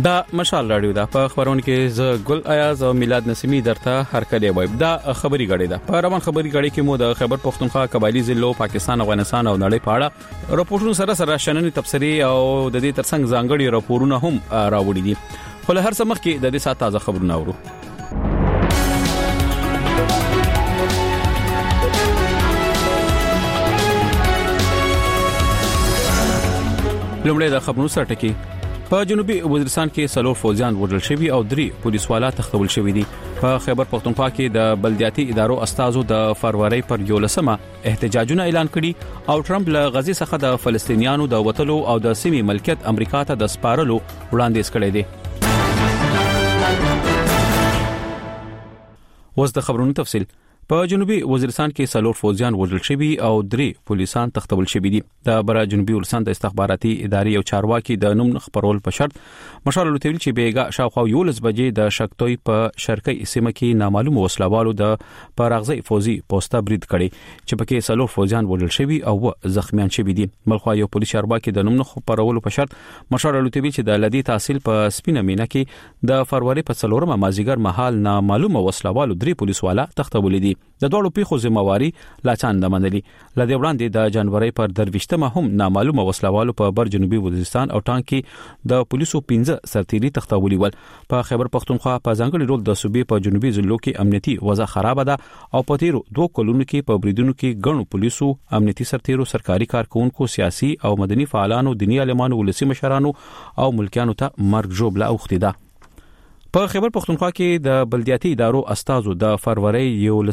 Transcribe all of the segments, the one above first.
دا مشال رادیو دا په خبرونه کې ز ګل ایاز او میلاد نسیمی درته هر کله وایي دا خبري غړي دا په روان خبري غړي کې مو د خیبر پختونخوا قبایلی ضلعو پاکستان افغانستان او نړۍ په اړه راپورټونو سره شننې تبصري او د دې ترڅنګ ځانګړي راپورونه هم راوړي دي خو له هر څه مخکې د دې سات تازه خبرونه اورو لومړی د خبرونو سره ټکی په جنوبي وزیرستان کې سلور فوجیان وژل شوي او 3 پولیس والا تختول شوي دي په خیبر پختونخوا کې د بلدیاتي ادارو استازو د فروری پر 11 احتجاجونه اعلان کړي او ټرمپ له غزي څخه د فلسطینیانو د وټلو او د سیمې ملکیت امریکا ته د سپارلو وړاندیز کړی دی اوس د خبرونو تفصیل په جنوبي وزیرستان کې سلور فوجیان وژل شوي او 3 پولیسان تختول شوي دي د برا جنوبي وزیرستان د استخباراتي ادارې او چارواکي د نوم خبرول په شرط مشال لوتویل چې بیګا شاوخوا 11 بجې د شکتوي په شرقي سیمه کې نامعلوم وسلوالو د پراغزي فوجي پوسټه برید کړي چې پکې سلور فوجیان وژل شوي او زخمیان شوي دي ملخوا یو پولیس چارواکي د نوم خبرول په شرط مشال لوتویل چې د لدی تحصیل په سپینه مینه کې د فروری په څلورمه مازیګر مهال نامعلوم وسلوالو 3 پولیس والا تختول دي د دوړو پیخو ذمہواری لاچان نه منلي لدی وړاندې د جنوري پر 23 هم نامعلومه وسلوالو په بر جنوبي وزیرستان او ټانکی د پولیسو 15 سرتيري تختولي ول په خیبر پختونخوا په ځانګړي ډول د صوبې په جنوبي ضلعو کې امنیتي وضع خراب ده او په تیرو 2 کلونو کې په بریدونو کې ګڼو پولیسو امنیتي سرتيرو سرکاري کارکونکو سیاسي او مدني فعالانو دینی عالمانو ولسی مشرانو او ملکیانو ته مرګ جوړه اوختي ده په خیبر پختونخوا کې د بلدیاتي ادارو استازو د فروری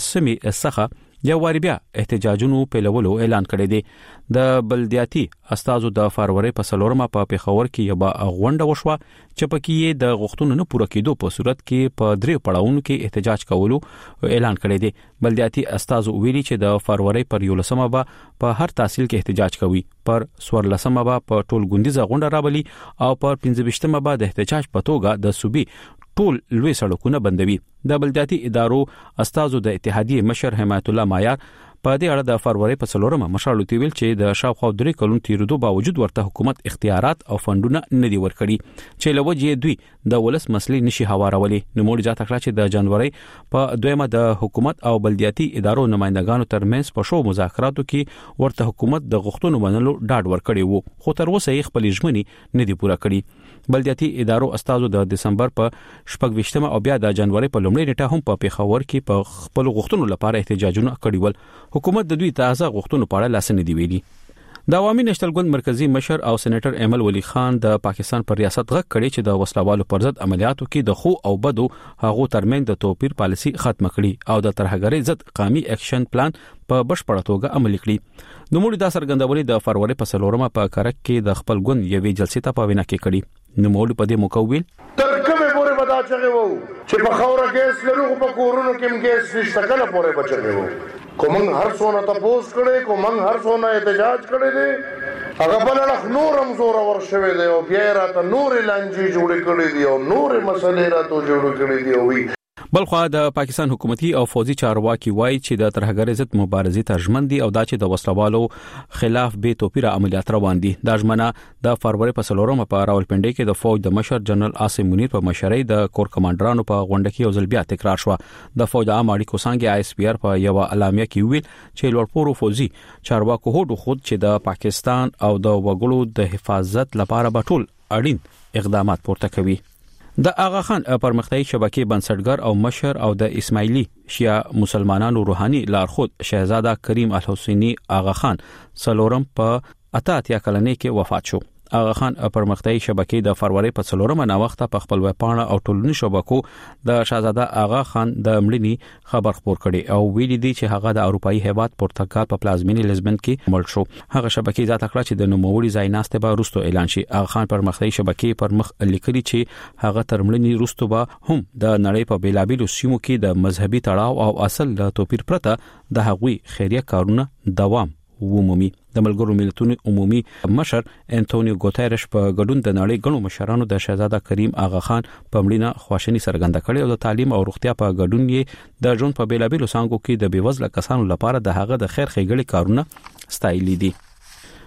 11 څخه یو واری بیا احتجاجونو پیلولو اعلان کړی دی د بلدیاتي استازو د فروری په سلورمه په پیښور کې یو غونډه وشوه چې پکې د غوښتنو نه پوره کېدو په صورت کې په 3 پړاوونو کې احتجاج کولو اعلان کړی دی بلدیاتي استازو ویلي چې د فروری پر 11 په هر تحصیل کې احتجاج کوي پر 14 په ټول ګوندیزه غونډه راولي او پر 15 د احتجاج په توګه د صوبې ټول لوی سړکونه بندوي د بلدیاتي ادارو استازو د اتحادیه مشر حمایت الله مایار په دې اړه د فروری په څلورمه مشال ویل چې د شاوخوا 3 کلونو تیرېدو باوجود ورته حکومت اختیارات او فندونه نه دی ورکړي چې لوجې دوی د ولس مسلې نشي هوارولي نو موږ ځا تکړه چې د جنوري په دویمه د حکومت او بلدیاتي ادارو نمائندګانو ترمنځ په شو مذاکراتو کې ورته حکومت د غوښتنو منلو ډاډ ورکړي وو خو تر اوسه یې خپل ژمنې نه دی پوره کړي بلدیاتي ادارو استازو د دسمبر په 28 او بیا د جنوري په لومړۍ نیټه هم په پیښور کې په خپل غوښتنو لپاره احتجاجونه کړي ول حکومت د دوی تازه غوښتنو په اړه لاسنه دی ویلي د عوامي نېشنل ګوند مرکزی مشر او سېنیټر ایمل ولی خان د پاکستان پر ریاست غږ کړي چې د وسلوالو پر ضد عملیاتو کې د خو او بدو هغه ترمن د توپیر پالیسي ختم کړي او د ترهګرۍ ضد قومي اکشن پلان په بشپړه توګه عملي کړي نو موږ دا سرګندولې د فروری په سلورمه په کرک کې د خپل ګوند یوې جلسې ته په وینا کې کړي نو موږ په دې مکوویل ترکمه پورې ودا چغه وو چې په خوره ګیس لرو په کورونو کې ګیس نشته کله پورې بچره وو کومن هر څونه تاسو کړي کومن هر څونه احتجاج کړي دي هغه بل نور هم زور ورشوي دی او بیا راته نور لانجې جوړ کړي دي او نور مسلې راته جوړ کړي دي او بلخوا د پاکستان حکومتي او فوجي چارواکي وایي چې د ترهګرۍ ضد مبارزې ترجمن دي او دا چې د وسلوالو خلاف به توپیر عملیات روان دي د ژمنه د فروری په سلورمه په راولپنډي کې د فوج د مشر جنرال عاصم منیر په مشرۍ د کور کمانډرانو په غونډه کې یو ځل بیا تکرار شو د فوج عام اړیکو څنګه آی اس پی آر په یو اعلامیه کې ویل چې لوړپوړو فوجي چارواکو هوډ خود چې د پاکستان او د وګړو د حفاظت لپاره به ټول اړین اقدامات پورته کوي د آغا خان پرمختیايي شبکې بنسټګر او مشر او د اسماعیلی شیعه مسلمانانو روحاني لارښود شهزاده کریم الحسینی آغا خان سلورم په 88 کلنۍ کې وفات شو آغا خان پرمختیايي شبکې د فروری په څلورمه نا وخت په خپل وپاڼه او ټولنیزو شبکو د شهزاده آغا خان د مړینې خبر خپور کړي او ویلي دي چې هغه د اروپאי هیواد پرتګال په پلازمینې لزبن کې مړ شو هغه شبکې ذات کړه چې د نوموړي ځای ناسته به روستو اعلان شي آغا خان پرمختیايي شبکې پر مخ لیکلي چې هغه تر مړینې روستو به هم د نړۍ په بیلابیلو سیمو کې د مذهبي تړاو او اصل له توپیر پرته د هغوی خیریه کارونه دوام ومومي د ملګرو ملتونو عمومي مشر انټونیو ګوتيرش په ګډون د نړۍ غنو مشرانو د شهزاده کریم آغا خان په مړینه خواشنی څرګنده کړې او د تعلیم او روغتیا په ګډون یې د ژوند په بیلابیلو څانګو کې د بیوزله کسانو لپاره د هغه د خیر ښېګړې کارونه ستایلي دي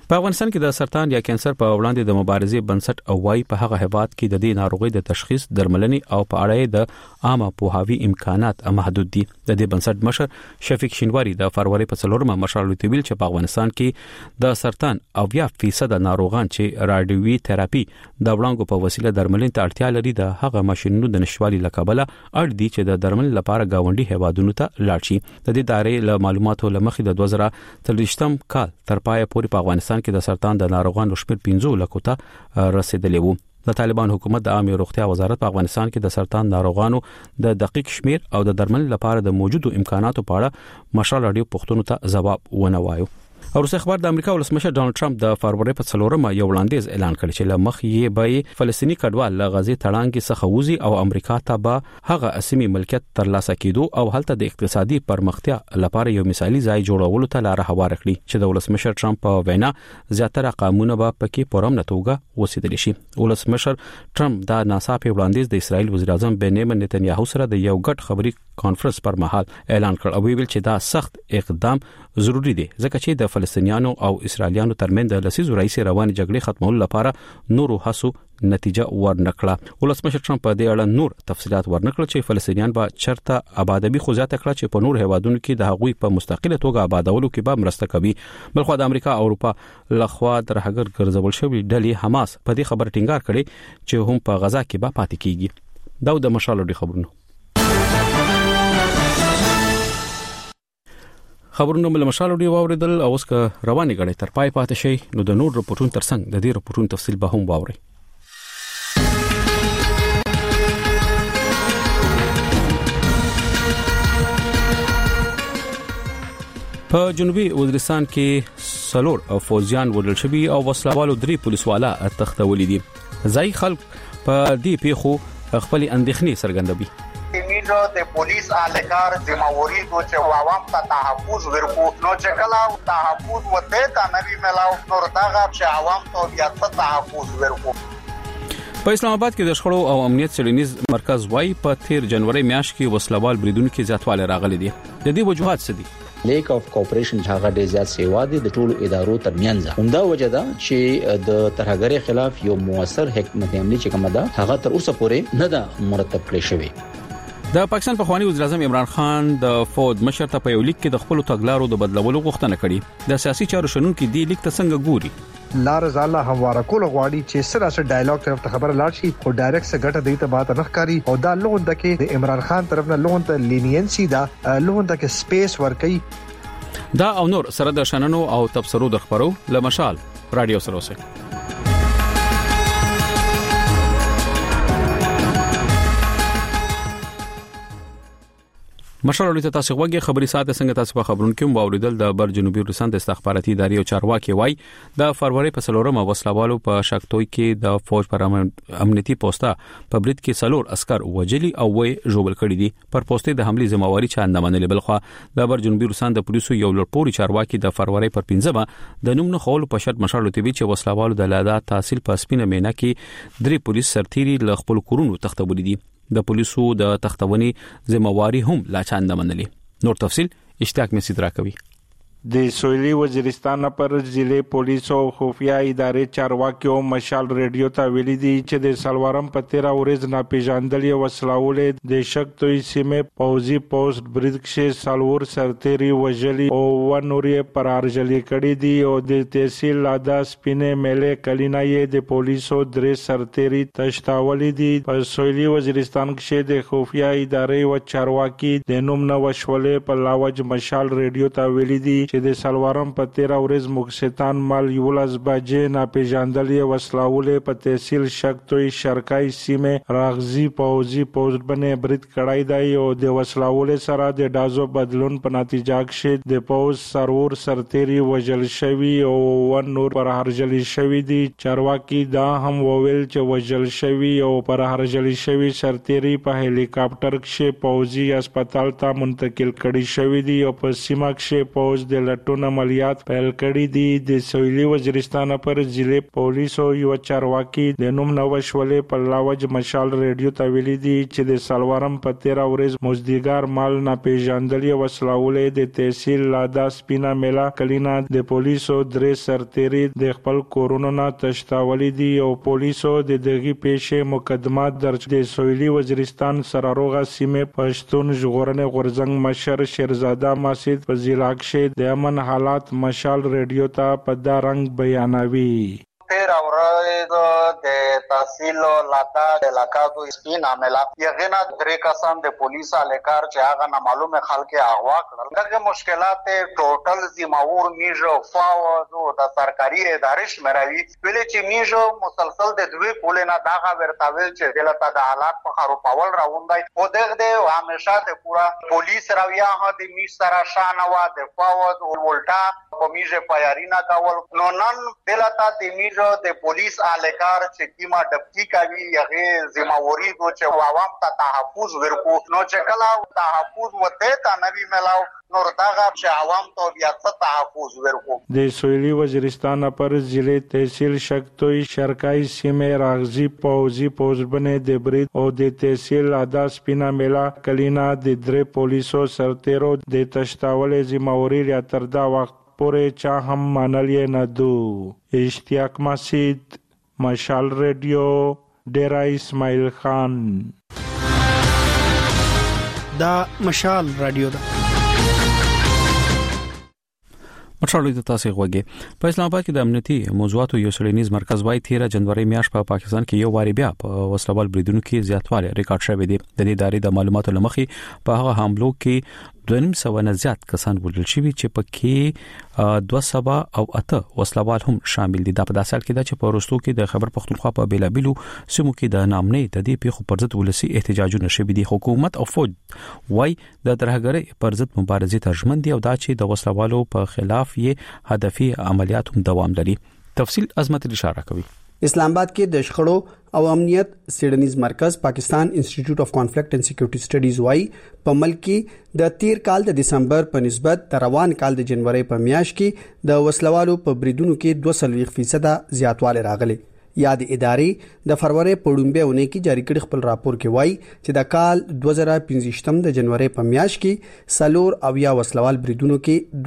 په افغانستان کې د سرطان یا کانسر په وړاندې د مبارزې بنسټ او وايي په هغه هیواد کې د دې ناروغي د تشخیص درملنې او په اړه د عامه پوهاوي امکانات محدود دي. د دې بنسټ مشر شفیق شینواری د فروری په 4مه مشال ویل چې په افغانستان کې د سرطان او 20% ناروغان چې رادیوي تراپي د وړانګو په وسیله درملنې ته اړتیا لري د هغه ماشينونو د نشوالي لکبله اړ دي چې د درملنې لپاره گاونډي هیوادونو ته لاړ شي. د دې دارې له معلوماتو لمخې د 2023م کال تر پای پورې په افغانستان کې د سرطان د ناروغانو شمېر 15 لکو ته رسیدلی وو. د طالبان حکومت د عامه روغتیا وزارت په افغانستان کې د سرطان ناروغانو د دقیق شمېر او د درملنې لپاره د موجودو امکاناتو په اړه مشال رادیو پښتون ته ځواب ونه وایو. روسي خبر د امریکا ولسمشر ډانلډ ټرمپ د فروری په 4مه یو وړاندیز اعلان کړ چې لمخ یې به فلسطینی کډوال له غزې تړانګې څخه وځي او امریکا ته به هغه اسمي ملکیت ترلاسه کېدو او هلته د اقتصادي پرمختیا لپاره یو مثالي ځای جوړولو ته لار هوار کړي چې د ولسمشر ټرمپ په وینا زیاتره قانونونه به پکې پرم نتوګه وسیدل شي. ولسمشر ټرمپ دا ناڅاپي وړاندیز د اسرائیل وزیر اعظم بنیامین نتنیاهو سره د یو ګډ خبري کانفرنس پر مهال اعلان کړ او ویل چې دا سخت اقدام ضروری دی ځکه چې د فلسطینیانو او اسرائیلیانو ترمنځ د لسیزو رئیس روان جګړې ختمولو لپاره نورو هڅو نتیجه ورنکړه. ولسمشر ټرمپ په دې اړه نور تفصيلات ورنکړل چې فلسطینیان به چرته آبادوي خو ځاته کړه چې په نور هیوادونو کې د هغوی په مستقله توګه آبادولو کې به مرسته کوي. بلخو د امریکا او اروپا لخوا درهګر ګرځول شوی ډلې حماس په دې خبر ټینګار کړي چې هم په غزا کې به پاتې کیږي. دا د مشال ډي خبرونه مل مشال ډي واوریدل او اوس که رواني غړي تر پای پاتې شي نو د نور رپورټونو ترڅنګ د دې رپورټونو تفصیل به هم واوري. په جنوبي وزیرستان کې سلور او فوجیان وژل شوي او وسلوالو 3 پولیسوالا تختولې دي. ځای خلک په دې پیښو خپل اندېښنې څرګندوي. میډو د پولیس اهلکار ذمہواری کو چې عوام ته تحفظ ورکو نو چې کله تحفظ وته تا نوی ملاو نور داغه چې عوام ته بیا تحفظ ورکو. په اسلام آباد کې د شخړو او امنیت څېړنیز مرکز وايي په 13 جنوري میاشت کې وسلوال بریدونکو کې زیاتوالی راغلي دي. د دې وجوهات څه دي؟ لیک اف کوپریشن هغه ډیر زیات سیوا دي د ټولو ادارو ترمنځ. همدا وجه ده چې د ترهګرۍ خلاف یو موثر حکمت عملی چې کومه ده هغه تر اوسه پورې نه ده مرتب کړی شوی. د پاکستان پخوانی وزیر اعظم عمران خان د فوج مشر ته په یو لیک کې د خپل تګلارو د بدلولو غوښتنه کړې. د سیاسي چارو شنونکو دی لیک ته څنګه ګوري؟ لار زاله همواره کول غواړي چې سره ډایالوګ طرف ته خبره لاړ شي او ډایرکټ څه ګټه دی ته بات نه ښکاری او دا لون د کې د عمران خان طرف نه لون ته لینینسي دا لون د کې سپیس ورکي. دا او نور سره د شننو او تبصرو د خبرو لمشال رادیو سره اوسه. مشال ورته تاسو وګورئ خبري ساعت څنګه تاسو په خبرونو کې مواردل د بر جنوبي روسان د استخباراتي ادارې او چارواکي وای د فروری په 4مه وسلوالو په شکتوي کې د فوج پر امنیتي پوسټه په برید کې سلور عسكر وجلي او وې جوړل کړی دي. پر پوسټه د حمله ذمہواری چا نه منلې بلخو د بر جنوبي روسان د پولیسو یو لړپوري چارواکي د فروری پر 15مه د نوم نه خول په شرط مشال ورته چې وسلوالو د لادا تحصیل په سپینه مینا کې 3 پولیس سرتيري ل خپل کورونو تختولې دي. د پولیسو د تختونې ذمہواری هم لا چاند منلې. نور تفصیل اشتیاق مسعود راکوي. د سویلي وزیرستان پر ضلع پولیس او خفیه ادارې چارواکیو مشال ریډیو ته ویلي دي چې د سلوارم په 13 ورځ ناپېژاندلې وسلوالې د شکتوي سیمې پوځي پوسټ برید کې سلور سرتيري وژلي او ونورې پر ارجلي کړي دي او د تحصیل لادا سپینه ملې کلینای د پولیسو 3 سرتيري تشتاولې دي. په سویلي وزیرستان کې د خفیه ادارې او چارواکي د نوم نو شولې په لاوج مشال ریډیو ته ویلي دي چې د سلوارم په 13 ورځ مکستان مال یولز باجې ناپېژاندلې وسلوالې په تحصیل شکتوي شرکای سیمه راغزي پوځي پوسټ باندې برید کړای دی او د وسلوالې سره د دازو بدلون په نتیجه کې د پوز سرور سرتيري وژل شوی او ون نور پر هرجلی شوی دي. چارواکي دا هم وویل چې وژل شوی او پر هرجلی شوی سرتيري په هلیکاپټر کې پوځي هسپتال ته منتقل کړي شوی دي او په سیمه کې پوز د د لټون عملیات پیل کړي دي. د سویلي وزیرستان پر ضلع پولیسو یو چارواکي د نوم نوښولې په لاوج مشال ریډیو ته ویلي دي چې د سلوارم په 13 ورځ مزدګار مال ناپېژندلې وسلولې د تحصیل لادا سپینا میلا کلینا د پولیسو درې سرتيري د خپل کورونو نه تشتاولې دي او پولیسو د دغه پیښې مقدمات درج د سویلي وزیرستان سراروغه سیمه پښتون ژغورنې غورځنګ مشر شیرزاده ماسید په ضلع کې د امن حالات مشال ریډیو ته په دا رنګ بیانوي. 13 ورځ د تحصیل لادا د علاقو سپینا میلا یغینا درې کسان د پولیس اهلکار چې هغه نامعلومه خلک اغوا کړل. دغه مشکلات ټوټل زموور میجو فاو د سرکاري ادارې شمروي ویل چې میجو مسلسل د دوی پولینا دغه ورتاویل چې دلته د حالات په خروپاول راوندای او دغه همیشه د پورا پولیس رویا د میش سره شانوا د فاو ولټا په میجه پیارینا کول نو نن دلته د میجو د پولیس اهلکار چې کیما ډپټي کوي هغه ذمہواری دو چې عوام ته تحفظ ورکو نو چې کله تحفظ وته تا نبی ملاو نور داغه چې عوام ته بیا تحفظ ورکو. د سویلي وزیرستان پر ضلع تحصیل شکتوی شرکای سیمه راغزی پوزي پوزبنه د برید او د تحصیل ادا سپینا میلا کلینا د درې پولیسو سرتیرو د تشتاولې ذمہواری یا تر دا وخت پورې چا هم منلې نه دو. اشتیاق مسید مشال ریډیو ډیرا اسماعیل خان. دا مشال رادیو ده. مشال د تاسو غوږی په اسلام آباد کې د امنیتي موضوعاتو یو سړنیز مرکز وای 13 جنوري میاشت په پاکستان کې یو واری بیا په وسلوال بریدونو کې زیاتوالی ریکارډ شوی دی. د دې ادارې د معلوماتو لمخې په هغه حملو کې 200 نه زیات کسان وژل شوي چې پکې 208 وسلوال هم شامل دي. دا په داسې حال کې ده چې په وروستو کې د خیبر پختونخوا په بیلابیلو سیمو کې د نامنې د دې پیښو پر ضد ولسی احتجاجونه شوي دي. حکومت او فوج وای د ترهګرۍ پر ضد مبارزې ته ژمن دي او دا چې د وسلوالو په خلاف یې هدفي عملیات هم دوام لري. تفصیل عظمت اشاره کوي. اسلام آباد کې د شخړو او امنیت سیډنیز مرکز پاکستان انسټیټیوټ اف کانفلیکټ اینڈ سکیورټي سټډیز وايي په ملک کې د تیر کال د دسمبر په نسبت د روان کال د جنوري په میاشت کې د وسلوالو په بریدونو کې 2% زیاتوالی راغلی. یا د ادارې د فروری په لومبه ونه کې جاری کړي خپل راپور کې وایي چې د کال 2015 د جنوري په میاشت کې سلور او یا وسلوال بریدونو کې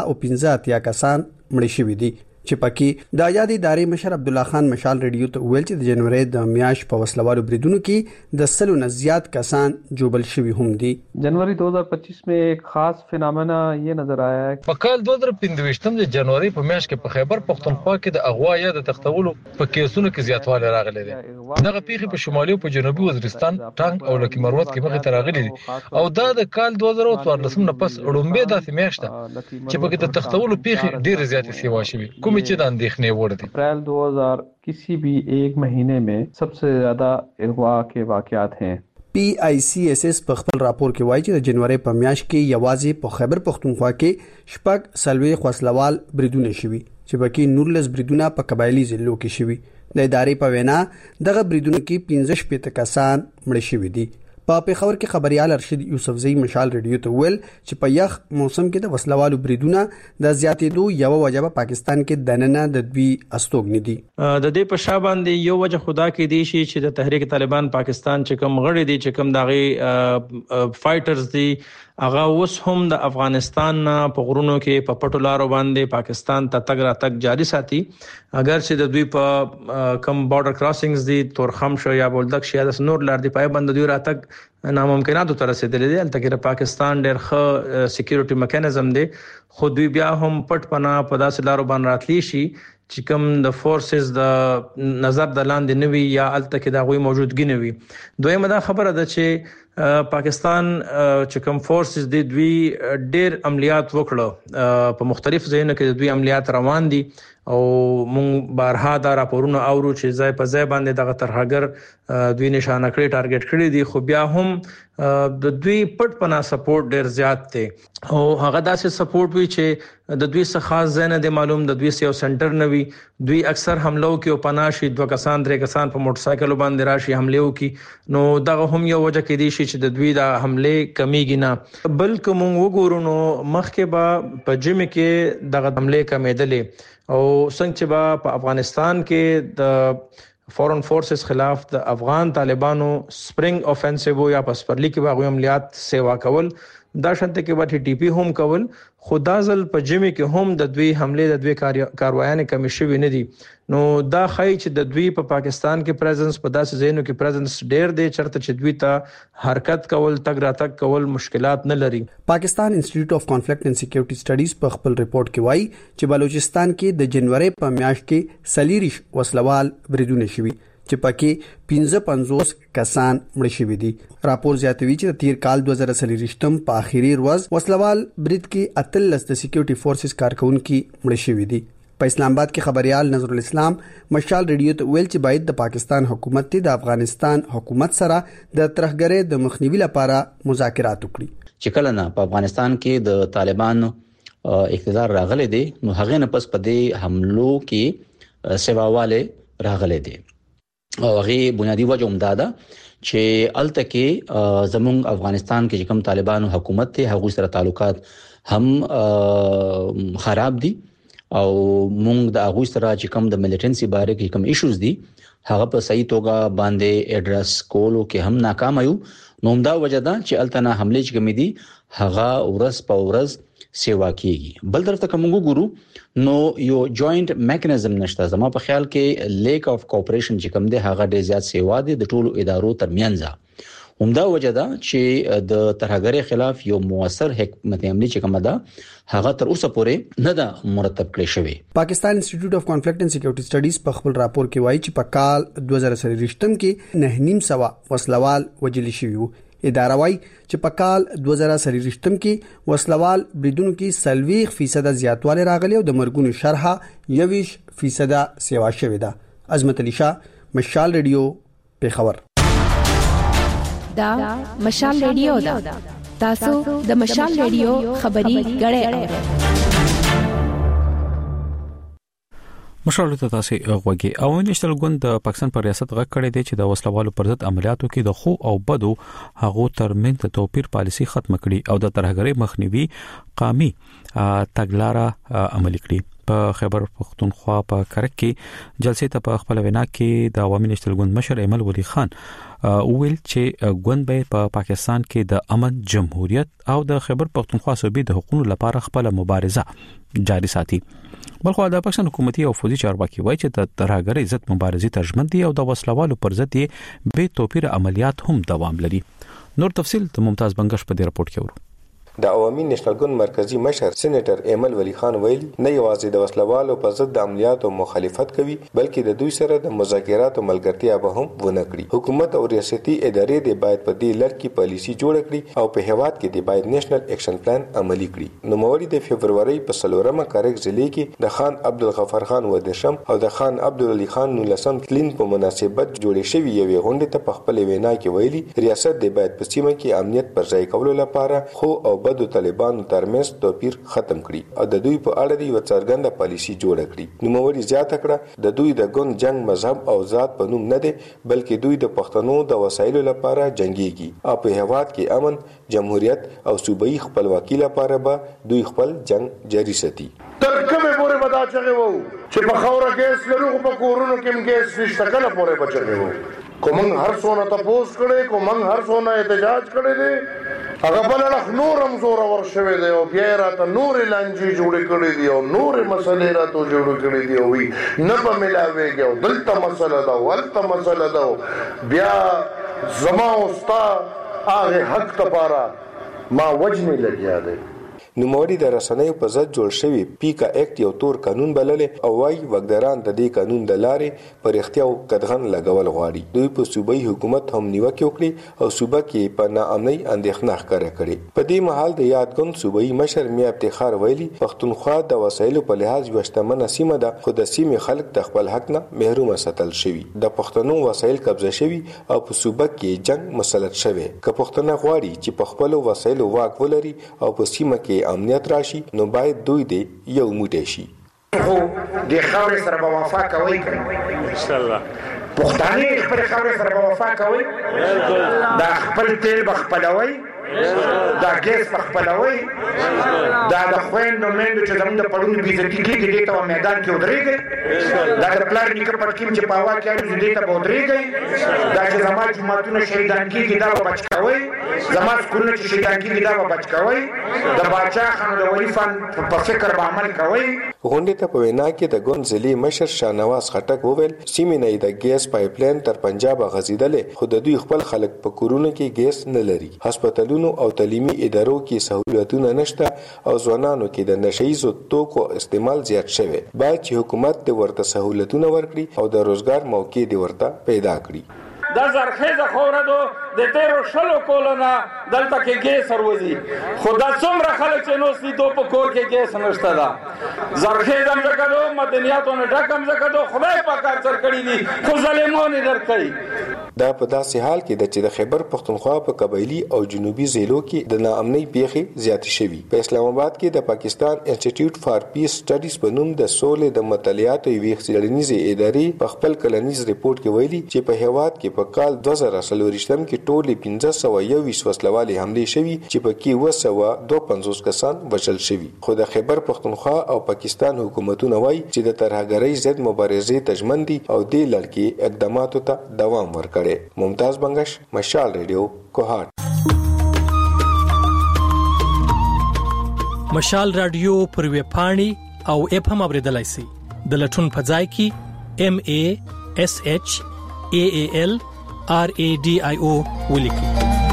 215 کسان مړ شوي دي چې پکې د یادې ادارې مشر عبد الله خان مشال ریډیو ته ویل چې د جنوري د میاشت په وسلوالو بریدونو کې د سلو نه زیات کسان جوبل شوي هم دي. जनवरी 2025 में एक खास फिनोमेना ये नजर आया है. په کال 2015 د جنوري په میاشت کې په خیبر پختونخوا کې د اغوا یا د تختولو په کیسونو کې زیاتوالی راغلی دی. دغه پیښې په شمالي او په جنوبي وزیرستان ټانک او لکه مروت کې مخې ته راغلي دي او دا د کال 2014 نه پس لومبه داسې میاشت چې په کې د تختولو پیښې ډېر زیاتې سیوا شوي چې د اندېښنې وړ دي. اپریل 2000 किसी भी एक महीने में सबसे ज्यादा اغوا के वाकयात हैं. PICSS په خپل راپور کې وایي چې د جنوري په میاشت کې یوازې په خیبر پختونخوا کې شپږ سلوي خاصلوال بریدونه شوي چې پکې 19 بریدونه په قبایلی ضلعو کې شوي. د ادارې په وینا دغه بریدونو کې 15 کسان مړ شوي دي. په پیښور کې خبريال ارشد یوسفزئی مشال ریډیو ته ویل چې په یخ موسم کې د وسلوالو بریدونه د زیاتېدو یو وجه په پاکستان کې دننه د دوی استوګنې دي. د دې په شا باندې یو وجه خدا کې دی چې د تحریک طالبان پاکستان چې کوم غړي دي چې کوم داغي فایټرز دي هغه اوس هم د افغانستان په غرونو کې په پټو لارو باندې پاکستان ته تګ راتګ جاري ساتي. اگر چې د دوی په کم بارډر کراسینګز دي تورخم شو یا بولدک شي د نور لار دی پای باندې دوی راتګ ناممکناتو تر رسیدلې دي. البته کې پاکستان ډېر ښه سکیورټي میکانیزم دی خو دوی بیا هم پټ پناه په داسې لارو باندې راتلی شي چې کوم د فورسز د نظر د لاندې نوي یا الته کې د غوي موجودګي نوي. دویمه دا خبره ده چې پاکستان چې کوم فورسز د دوی ډېر عملیات وکړو په مختلف ځایونو کې د دوی عملیات روان دي او مونږ بارها دا راپورونه اورو چې ځای په ځای باندې دغه ترهګر دوی نشانه کړی ټارګټ کړی دي، خو بیا هم د دوی پټ پنا سپورټ ډیر زیات دی او هغه داسې سپورټ وی چې د دوی څخه خاص ځای نه دی معلوم، د دوی یو سنټر نه وي، دوی اکثر حملو کې او پناشي 2 کسان 3 کسان په موټر سایکل باندې راشي حملو کې، نو دغه هم یو وجه کې دی چې د دوی د حمله کمیږي نه، بلکې مونږ وګورو نو مخکې به په جمی کې دغه حمله کمیدلې او څنګه چې به په افغانستان کې د فورن فورسز خلاف د افغان طالبانو سپرینګ اوفنسیو یا پسپرلی کې باغوي عملیات سیوا کول، دا شنت کې به ټي پی هم کول، خدا ځل په جمی کې هم د دوی حمله د دوی کاروایانه کمی شوی نه دي، نو دا خای چې د دوی په پاکستان کې پریزنس په داسې ځایونو کې پریزنس ډیر دی چرته چې دوی ته حرکت کول تګ راتګ کول مشکلات نه لري. پاکستان انسټیټیوټ اف کانفلیکټ اینڈ سکیورټي سټډیز په خپل ریپورت کې وایي چې بلوچستان کې د جنوري په میاشت کې سلیریش وسلوال بریدونه شوي چې پکې 55 کسان مړ شوي دي. راپور زیاتوي چې تیر کال 2023 په اخیری ورځ وسلوال برید کې 13 د سکیورټي فورسز کارکونکو مړ شوي دي. په اسلام آباد کې خبريال نظر الاسلام مشال ریډیو ته ویل چې باید د پاکستان حکومت ته د افغانستان حکومت سره د ترهګرۍ د مخنیوي لپاره مذاکرات وکړي. چې کله نه په افغانستان کې د طالبانو اقتدار راغلي دي نو هغه نه پس په دې حملو کې سیواواله راغلي دي او هغه بنیادی وجه همداده چې الته کې زموږ افغانستان کې کوم طالبانو حکومت ته هغه سره تعلقات هم خراب دي او موږ د هغه سره چې کوم د ملیټنسي باره کې کوم ایشوز دي هغه په صحیح توګه باندې اډرس کولو کې هم ناکام یو. نو دا وجه ده چې الته نه حمله چې کوم دي هغه ورځ په ورځ سیوا کیږي. بل طرف ته کوم ګورو نو یو جوائنٹ میکانیزم نشته. زما په خیال کې لیک اف کوآپریشن چې کوم دی هغه ډیر زیات سیوا دي د ټولو ادارو ترمنځ. همدا وجه ده چې د ترهګرۍ خلاف یو موثر حکمت عملی چې کومه ده هغه تر اوسه پورې نه ده مرتب کړی شوی. پاکستان انسټیټیوټ اف کانفلیکټ اینڈ سکیورټي سټډیز په خپل راپور کې وایي چې په کال 2023 کې 9.5 وسلوال وجل شوی وو. اداره وايي چې په کال 2023 کې وسلوال بریدونو کې 40% زیاتوالی راغلی او د مرګونو شرحه 20% سیوا شوې ده. عظمت علي شاه، مشال ریډیو، پیښور. دا مشال ریډیو ده. تاسو د مشال ریډیو خبري غړې اورئ. مشرلو ته تاسو غوږی او نشتل ګوند د پاکستان پر ریاست غږ کړی دی چې د وسلوالو پر ضد عملیاتو کې د خو او بدو هغو ترمنځ توپیر پالیسی ختم کړي او د ترهګرۍ مخنیوي قامي تګلارې عملي کړي. په خیبر پختونخوا په کرک کې جلسې ته په خپل وینا کې د عوامي نشتل ګوند مشر ایمل ولی خان ویل چې ګوند به په پاکستان کې د امن، جمهوریت او د خیبر پختونخوا صوبې د حقوقو لپاره خپل مبارزه جاري ساتي. بلخو د پاکستان حکومتي او فوجي چارواکي وایي چې د ترهګرۍ ضد مبارزې ترجمن دي او د وسلوالو پر ضد یې به توپیر عملیات هم دوام لري. نور تفصيل د ممتاز بنگش په دې راپورټ کې ورو. د عوامي نېشنل ګوند مرکزی مشر سېنیټر ایمل ولی خان ویلي نه یوازې د وسلوالو په ضد د عملیاتو مخالفت کوي بلکې د دوی سره د مذاکراتو ملګرتیا به هم ونه کړي. حکومت او ریاستي ادارې د باید په دې لړ کې پالیسي جوړ کړي او په هیواد کې د باید نېشنل اکشن پلان عملي کړي. نو موري د فبرवरी په 4مه کارک ضلع کې د خان عبدالغفار خان ودشم او د خان عبدالعلی خان نولسم تلین په مناسبت جوړې شوې یوې غونډې ته په خپل وینا کې ویلي ریاست د باید په سیمه کې امنیت پر ځای کولو لپاره خو او بدو طالبانو ترمنځ توپیر ختم کړي او د دوی په اړه د یو څرګنده پالیسي جوړه کړي. نوموړي زیاته کړه د دوی د ګوند جنگ مذهب او ذات په نوم نه دی بلکې دوی د پښتنو د وسایلو لپاره جنگيږي او په هیواد کې امن، جمهوریت او صوبایي خپلواکي لپاره به دوی خپل جنگ جاري ساتي. تر کومه پورې ودا چغه وو چې په خوره ګیس لرو په کورونو کې ګیس نشته کله پورې بچره وو. کومن هر څونه تاسو کړي کومن هر څونه احتجاج کړي دي هغه بل له نورم زور ورشوي دی او بیا راته نور لانجی جوړ کړي دي او نور مسلې راته جوړ کړي دي او وی نه په ملاويږي او دلته مسله دا ولته مسله دا بیا زما اوستا هغه حق لپاره ما وجنی لګیا دی. نوموړي د رسنیو په ضد جوړ شوی پیکا اکټ یو تور قانون بللې او وايي وګداران د دې قانون د لارې پر اختیار قدغن لګول غواړي. دوی په صوبایي حکومت هم نیوکه وکړي او صوبه کې په ناامنۍ اندېښنه ښکاره کړې. په دې مهال د یادګون صوبایي مشر میا افتخار ویلي پښتونخوا د وسایلو په لحاظ یو شتمنه سیمه ده، خو د سیمې خلک د خپل حق نه محروم ساتل شوي. د پښتنو وسایل قبضه شوي او په صوبه کې جنگ مسلط شوی. که پښتانه غواړي چې په خپل وسایلو واک ولري او په سیمه کې امنیت راشي نو باید دوی دې یو موټی شي. خو د خاورې سره به وفا کوي ان شاء الله. پښتانه خپل خاورې سره به وفا کوي، دا خپل تیل به خپلوي، دا ګیس په خپلوي، دا د خويندو مېندو چې زموږ د پړونو بیزتی کېږي دې ته میدان کې ودرېږي، دا د پلار نیکه پر کیم چې په هوا کې الوزي دې ته به ودرېږي، دا چې زما جوماتونه شهیدان کېږي دا به بچ کوئ، زما سکولونه چې شهیدان کېږي دا به بچ کوئ، د باچا خان د ولي فن په فکر به عمل کوئ. غونډې ته په وینا کې د ګوند ضلعي مشر شاهنواز خټک وویل سیمې نه د ګیس پایپ لاین تر پنجاب غځېدلې، خو د دوی خپل خلک په کورونو کې ګیس نه لري. هسپتالونو او تعلیمي ادارو کې سہولتونه نشته او ځوانانو کې د نشهیزو توکو استعمال زیات شوی. باید چې حکومت د ورته سہولتونه ورکړي او د روزګار موقع د ورته پیدا کړي. دا زرخیزه خوردو د تیرو شلو کولونه دلته کې ګیس وروزي، خو دا څومره خلک چې نوسي دو په کور کې ګیس نشته ده. زرخیز هم ځکه دو مدنیاتونه ډک هم ځکه دو خدای په کار سر کړي دي، خو ظالمان یې درکوي. دا په داسې حال کې د چې د خیبر پښتونخوا په قبایلی او جنوبي ضلعو کې د ناامنۍ پیښې زیاتې شوي. په اسلام آباد کې د پاکستان انسټیټیوټ فار پیس سټډیز په نوم د سولې د مطالعاتو یوې څېړنیزې ادارې په خپل کلنیز ریپورت کې ویلي چې په هیواد کې په کال 2023 کې ټولې 1521 وسلوالې حملې شوي چې پکې 252 کسان وژل شوي. خو د خیبر پښتونخوا او پاکستان حکومتونه وایي چې د ترهګرۍ ضد مبارزې تجمن دي او دې لړ کې اقداماتو ته دوام ورکړي. ممتاز بنگش، مشال ریډیو، کوهات. مشال رادیو پر ویب پاڼې او اپ هم اوریدلای شئ. د لټون په ځای کې MASHALRADIO ولیکئ.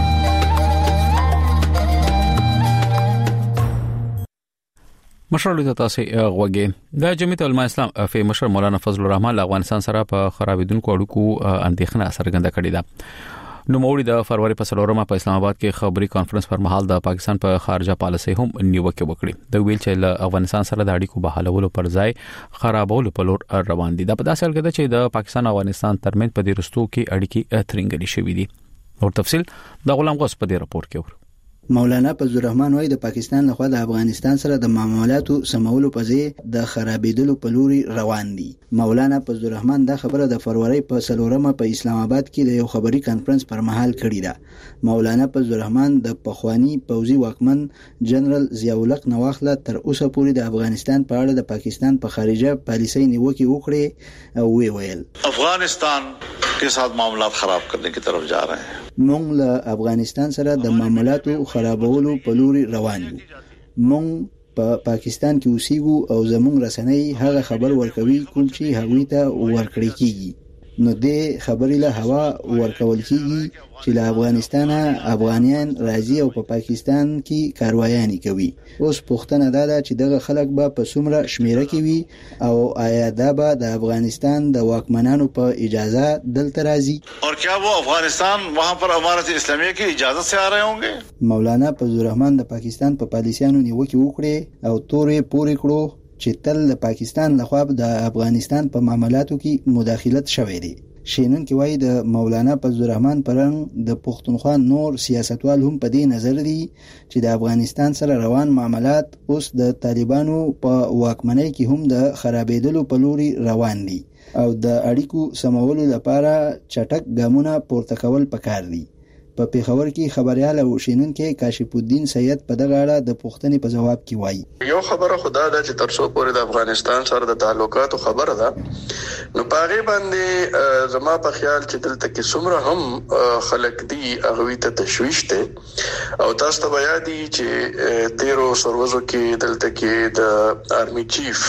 مشر تاسو غوږی د جمعیت العلماء اسلام په مشر مولانا فضل الرحمن افغانستان سره په خرابیدونکو اړیکو اندېښنه څرګنده کړې ده. نو موري د فروری په 4مه په اسلام آباد کې خبري کانفرنس پر مهال د پاکستان په خارجه پالیسي هم نیوکه وکړي. د ویل چې له افغانستان سره د اړیکو بحالولو پر ځای خرابولو په لور روان دي. د په داسې حال کې چې د پاکستان او افغانستان ترمنځ په دې رستو کې اړیکې ترنګلې شوې دي. او تفصیل د غلام غوث په دې راپور کې مولانا فضل الرحمن وايي د پاکستان لخوا د افغانستان سره د معاملاتو سمولو په ځای د خرابېدلو په لوري روان دي. مولانا فضل الرحمن دا خبره د فروری په 4مه په اسلام آباد کې د یو خبري کانفرنس پر مهال کړې ده. مولانا فضل الرحمن د پخوانی پوځي واکمن جنرال ضیاء الحق نواخله تر اوسه پورې د افغانستان په اړه د پاکستان په خارجه پالیسۍ نیوکه وکړې او ویل افغانستان के साथ मामलात खराब करने की तरफ जा रहे हैं. مونږ له افغانستان سره د معاملاتو خرابولو په لوري روان یو. مونږ په پاکستان کې اوسېږو او زموږ رسنۍ هغه خبر ورکوي کوم چې هغوی ته ورکړی کیږي. نو دې خبرې له هوا ورکول کیږي چې له افغانستانه افغانیان راځي او په پاکستان کې کاروایانې کوي. اوس پوښتنه دا ده چې دغه خلک به په څومره شمیره کې وي او آیا دا به د افغانستان د واکمنانو په اجازه دلته راځي؟ और क्या वो अफगानिस्तान वहां पर इमारत इस्लामिया की इजाजत से आ रहे होंगे؟ مولانا فضل الرحمن د پاکستان په پالیسیانو نیوکه وکړي او تورې پورې کړو چې تل د پاکستان لخوا د افغانستان په معاملاتو کې مداخلت شوې دي. شینون کې وایي د مولانا فضل الرحمن پرنګ د پښتونخوا نور سیاستوال هم په دې نظر دي چې د افغانستان سره روان معاملات اوس د طالبانو په واکمنۍ کې هم د خرابېدلو په لوري روان دي او د اړیکو سمولو لپاره چټک ګامونه پورته کول پکار دي. په پیښور کې خبريال او شینونکو کاشف الدین سید په دغه اړه د پوښتنې په جواب کې وایي یو خبره خدا ده چې ترڅو پورې د افغانستان سره د تعلقاتو خبره ده نو پاره باندې زما په خیال چې دلته کې څومره هم خلک دي هغه ته تشويش ته او تاسو ته بیا دي چې 13 سروزو کې دلته کې د آرمي چیف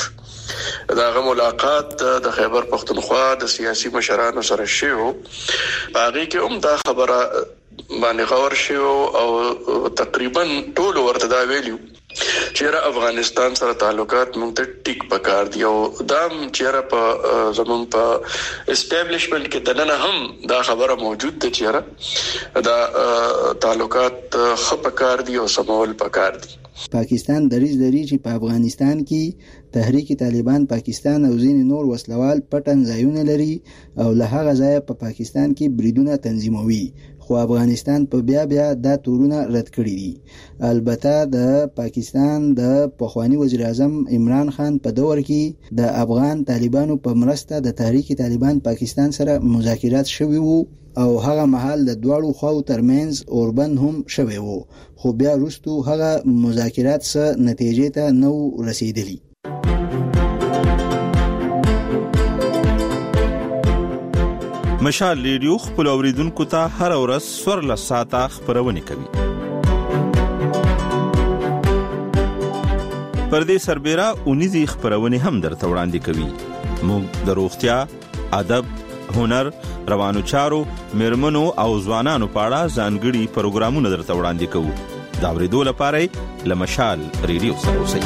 داغه ملاقات د خیبر پختونخوا د سیاسي مشرانو سره شیو باغی کې هم دا خبره باندې غور شو او تقریبا ټول ورته دا ویلو چیرې افغانستان سره تعلقات موږ ته ټیک پکار دی او دا چیرې په زمون په اسټابلیشمنت کې دنه هم دا خبره موجود ده چیرې دا تعلقات خپکار دی او سمول پکار دی. پاکستان دریځ لري چې په افغانستان کې تحریک طالبان پاکستان او ځینې نور وسلوال پټن ځایونه لري او له هغه ځایه په پاکستان کې بریدونه تنظیموي، خو افغانستان په بیا دا تورونه رد کړي دي. البته د پاکستان د پخوانی وزیر اعظم عمران خان په دور کې د افغان طالبانو په مرسته د تحریک طالبان پاکستان سره مذاکرات شوي وو او هغه مهال د دواړو خواو ترمنځ اوربند هم شوي وو، خو بیا وروسته هغه مذاکرات څه نتیجې ته نه رسیدلي. مشال ریډیو خپل اوریدونکو ته هر ورځ سور لساته خبرونه کوي. پردې سربېره اونیزي خبرونه هم درته وړاندې کوي. موږ د روغتیا، ادب، هنر، روانو چارو، میرمنو او ځوانانو په اړه ځانګړي پروګرامونه درته وړاندې کوو. دا ورېدو لپاره له مشال ریډیو سره اوسئ.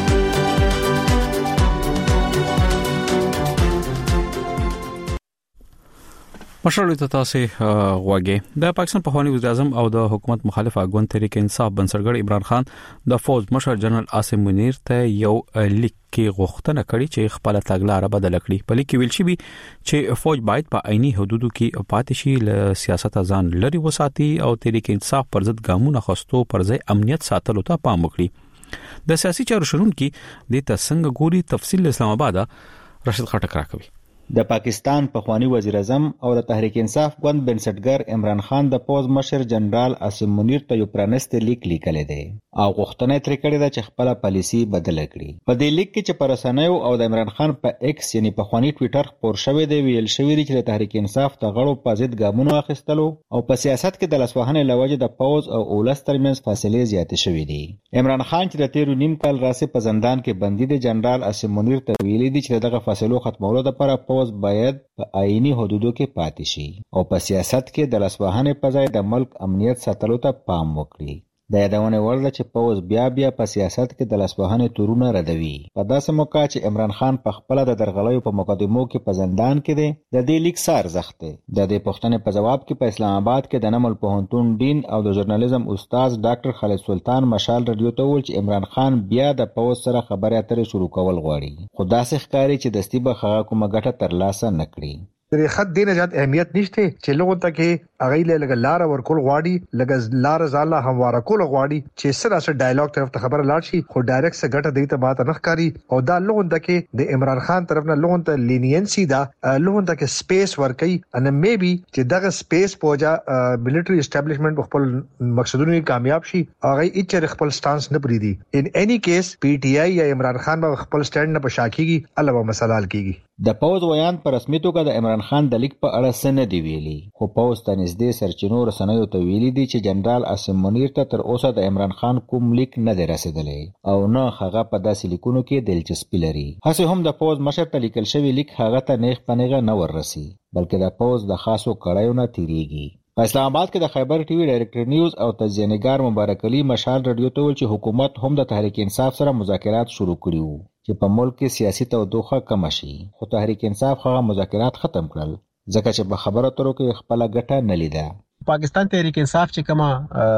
مشرلو ته تاسو غواګي د پاکستان پخوانی وزیر اعظم او د حکومت مخالف اګوند تحریک انصاف بنسټګر عمران خان د فوج مشر جنرال عاصم منیر ته یو لیک کې غوښتنه کړې چې خپل تګلارې بدل کړي. په لیک کې ویل شوی چې فوج باید په عیني حدودو کې پاتې شي، له سیاست ځان لري وساتي او تحریک انصاف پر ضد ګامونه خستو پر ځای امنیت ساتلو ته پام وکړي. د سیاسي چارو شرونکي د تسنګ ګوري تفصیل اسلام آباد رشید خټک راکوي. د پاکستان پخوانی وزیر اعظم او د تحریک انصاف ګوند بنسټګر عمران خان د پوز مشر جنرال عاصم منیر ته یو پرانست لیک لیکلی دی او غوښتنه ترې کړې ده چې خپل پالیسی بدل کړي. په دې لیک کې چې پر رسنیو او د عمران خان په ایکس یعنی پخوانی ټوئیټر خبر شوی دی، ویل شوی دی چې د تحریک انصاف د غړو په ضد ګامونه اخیستلو او په سیاست کې د لاسوهنې لوجه د پوز او اولس ترمنځ فاصلې زیاتې شوې دي. عمران خان چې د تیرو نیم کال راځي په زندان کې بندي دی، جنرال عاصم منیر ته ویلي دی چې دغه فاصلو ختمولو لپاره پوز باید په عیني حدودو کې پاتې شي او په سیاست کې د لاسوهنې په ځای د ملک امنیت ساتلو ته پام وکړي. د یادونه وړ ده چې پوز بیا په سیاست کې د لاسوهنې تورونه ردوي. په داسې موقع چې عمران خان په خپل د درغلیو په مقدمو کې په زندان کې دی، د دې لیک څه ارزښت دی؟ د دې پوښتنې په جواب کې په اسلام آباد کې د نمل پوهنتون ډین او د ژورنالیزم استاد ډاکټر خالد سلطان مشال رادیو ته وویل چې عمران خان بیا د پوز سره خبرې اترې شروع کول غواړي، خو داسې ښکاري چې دستي به هغه کومه ګټه ترلاسه نه کړي. د خط دینه جات اهمیت نشته چې لوګو ته کې اغه له لار ورکول غواړي، لګ لار زاله همواره کول غواړي چې سره سره ډایالوګ طرف ته خبره لاړ شي، خو ډایرکټ څه ګټه دی ته ماته نه ښکاری. او دا لوګو ته کې د عمران خان طرف نه لوګو ته لینینسی دا لوګو ته کې سپیس ورکي ان میبي چې دغه سپیس پوجا ملټری اسټابلیشمنت خپل مقصدونو کامیاب شي، هغه هیڅ خپل سټانس نه پریدي. ان اني کیس پی ټی آی یا عمران خان به خپل سټاند نه پشاکیږي، الله به مسله حل کیږي. د پوز ویان پر رسمي توګه د عمران خان د لیک په اړه څه نه دی ویلي، خو پوز ته نږدې سرچینو رسنیو ته ویلي دي چې جنرال عاصم منیر ته تر اوسه د عمران خان کوم لیک نه دی رسیدلی او نه هغه په داسې لیکونو کې دلچسپي لري. هسې هم د پوز مشر ته لیکل شوی لیک هغه ته نیغ په نیغه نه وررسي، بلکې د پوز د خاصو کړایو نه تیریږي. په اسلام آباد کې د خیبر ټي وي ډایرکټر نیوز او تجزیه‌نګار مبارک علي مشال رادیو ته ویل چې حکومت هم د تحریک انصاف سره مذاکرات شروع کړي وو چې په ملک کې سیاسي تودوخه کم شي، خو تحریک انصاف هغه مذاکرات ختم کړل ځکه چې په خبرو اترو کې خپل ګټه نه لیده. پاکستان تحریک انصاف چې کومه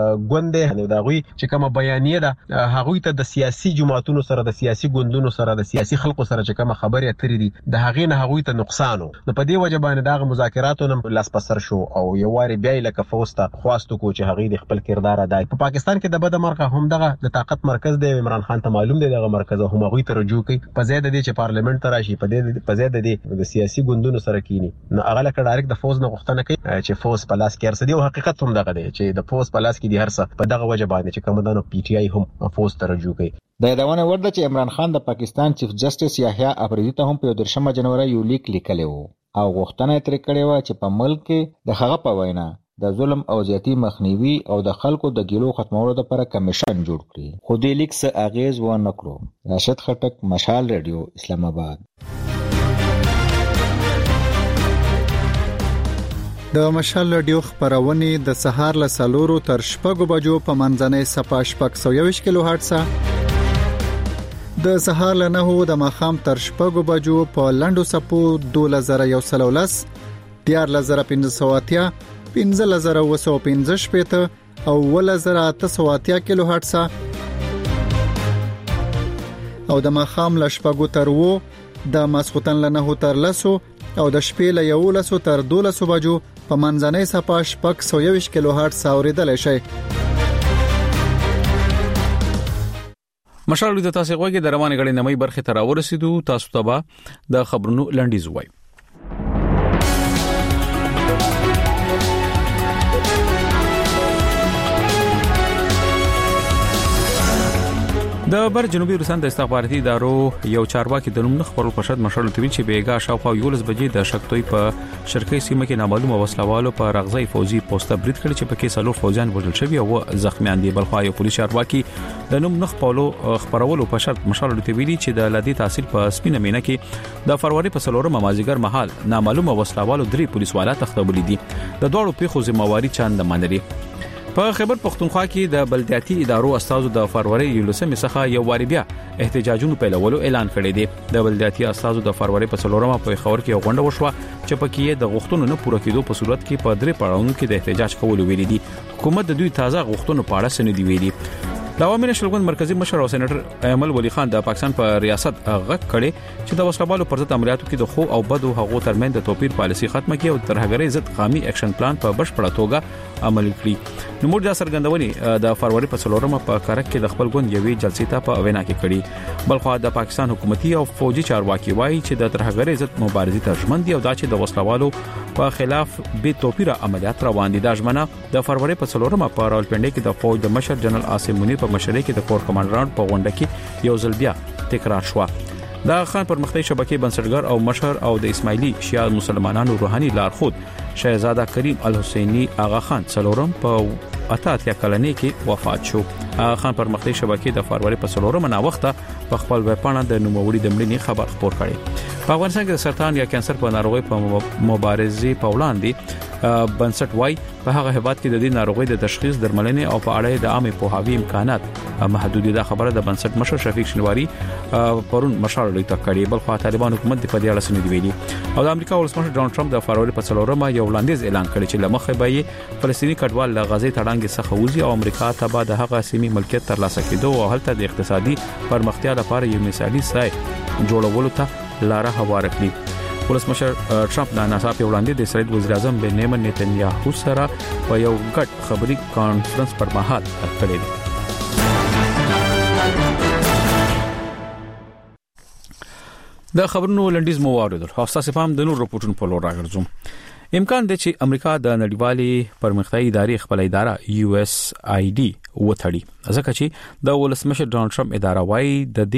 ګوند دی دا غوي چې کومه بیانیه ده هغه ته د سیاسي جماعتونو سره د سیاسي ګوندونو سره د سیاسي خلکو سره چې کومه خبرې اترې دي د هغه نه هغه ته نقصان نو په دې وجه باندې دا مذاکراتو نه لاس پسر شو او یو واری بیا لکه فوسته خواستو کو چې هغه د خپل کردار ادا په پاکستان کې د بده مرغه هم دغه د طاقت مرکز دی عمران خان ته معلوم دی دغه مرکز هم هغه ته رجوع کوي په ځای د دې چې پارلیمنت ته راشي په ځای د دې د سیاسي ګوندونو سره کینی نو هغه لکه ډایرکټ د فوز نه غوښتنه کوي چې فوز په لاس کې ارسدي او حقیقت هم دغه چې د پوز په لاس کې دي هرڅه په دغه وجه باندې چې کومدانو پی ټی آی هم پوز ته رجوع کوي. د یادونه وړ ده چې عمران خان د پاکستان چیف جسټس یحیی افریدي ته هم په 13 جنوري یو لیک لیکلی وو او غوښتنه یې ترې کړې وه چې په ملک کې د هغه په وینا د ظلم او زیاتی مخنیوي او د خلکو د ګیلو ختمولو لپاره کمیشن جوړ کړي، خو دې لیک څه اغیز ونه کړو. راشد خټک، مشال ریډیو، اسلام آباد. د مشال رادیو خبرونه د سهار له 4 تر 6 بجو په منځنۍ صفه 621 کیلو هرتز د سهار له 9 د ماخام تر 6 بجو په لندو سپو 2113 14580 15215 او 1880 کیلو هرتز او د ماخام له 6 تر 2 د ماسختن له 9 تر 10 او د شپې له 11 تر 12 بجو په منځنۍ صفه 621 کیلو هرتز اوریدل شي. مشال د تاسو غوږی د روانه غړي نمای برخه تر ورسېدو تاسو ته به د خبرونو لنډیز وای. د بر جنوبي روسان د استخباراتي ادارو یو چارواکي د نوم خبرو په شرط مشال تویل چې بیګا شاوخوا 11 بجې د شکتوي په شرقي سیمه کې نامعلومه وسلوالو په رغزي فوجي پوسټه برید کړی چې پکې سلور فوجان وژل شوی او زخمیان دي. بلخو یو پولیس چارواکي د نوم خبرولو په شرط مشال تویل چې د لدی تحصیل په سپینه مینه کې د فروری په سلورم مازیګر مهال نامعلومه وسلوالو 3 پولیس والا تختبلی دي. د دوړو پیښو ذمہواری چاند منلي. په خیبر پختونخوا کې د بلدیاتي ادارو استازو د فروری 11 څخه یو واری بیا احتجاجونو پیلولو اعلان کړی دی. د بلدیاتي استازو د فروری په سلورمه په خبر کې غونډه وشوه چې پکې د غوښتنو نه پوره کېدو په صورت کې په درې پړاوونو کې د احتجاج کول ویلي دي. حکومت د دوی تازه غوښتنو په اړه سندې ویلي. د عوامي نشل ګوند مرکزی مشر او سېنیټر ایمل ولی خان د پاکستان په ریاست غږ کړي چې د وسلوالو پر ضد عملیاتو کې د خو او بدو هغو ترمن د توپیر پالیسي ختمه کړي او ترهګرۍ ضد قومي اکشن پلان په بشپړه توګه عملي کړي. نو موږ د سرګندونې د فروری په سلورمه په کارک کې د خپل ګوند یوې جلسې ته په وینا کې کړي. بلخو د پاکستان حکومتي او فوجي چارواکي وایي چې د ترهګرۍ ضد مبارزې ترجمن دي او دا چې د وسلوالو په خلاف به توپیر عملیات روان دي. د ژمنه د فروری په سلورمه په راولپنډي کې د فوج د مشر جنرال عاصم منیر په مشرۍ کې د کور کمانډران په غونډه کې یو ځل بیا تکرار شو. د خان پرمختي شبکې بنسټګر او مشر او د اسماعیلی شیعه مسلمانانو روحاني لارښود شهزاده کریم الحسینی آغا خان څلورم په 88 کلنۍ کې وفات شو. خان پرمختي شبکې د فروری په څلورمه نا وخته په خپل ویبپاڼه د نوموړي د مړینې خبر خپور کړي. په افغانستان کې د سرطان یا کانسر په ناروغي په مبارزې په وړاندې بنسټ وای په هغه هیواد کې د دې ناروغي د تشخیص درملنې او په اړه د عامه پوهاوي امکانات محدودې ده. خبره د بنسټ مشر شفیق شنواری پرون مشال لوي تکړی. بل خو طالبان حکومت په دې اړه سند ویلي او د امریکا ولسمشر ډونالد ټرمپ د فروری په څلورمه یو وړاندیز اعلان کړی چې لمخه به فلسطینی کډوال له غزې تړانګې څخه وځي او امریکا ته به د هغه سیمې ملکیت ترلاسه کېدو او هلته د اقتصادي پرمختیا لپاره یو مثالي ځای جوړولو ته لار هواره کړي. ولسمشر ټرمپ د ناڅاپي وړاندې د اسرائیل وزیر اعظم بنیامین نتنیاهو سره په یو ګډ خبري کانفرنس پر مهال کړی دی. د خبرونو لنډیز مو واوریدل. تاسو هم د نور رپورټونو په لور راګرځوم. امکان دی چې امریکا د نړیوالې پرمختیایي ادارې خپل اداره USAID وټړي ځکه چې د ولسمشر ډونالد ټرمپ اداره وايي د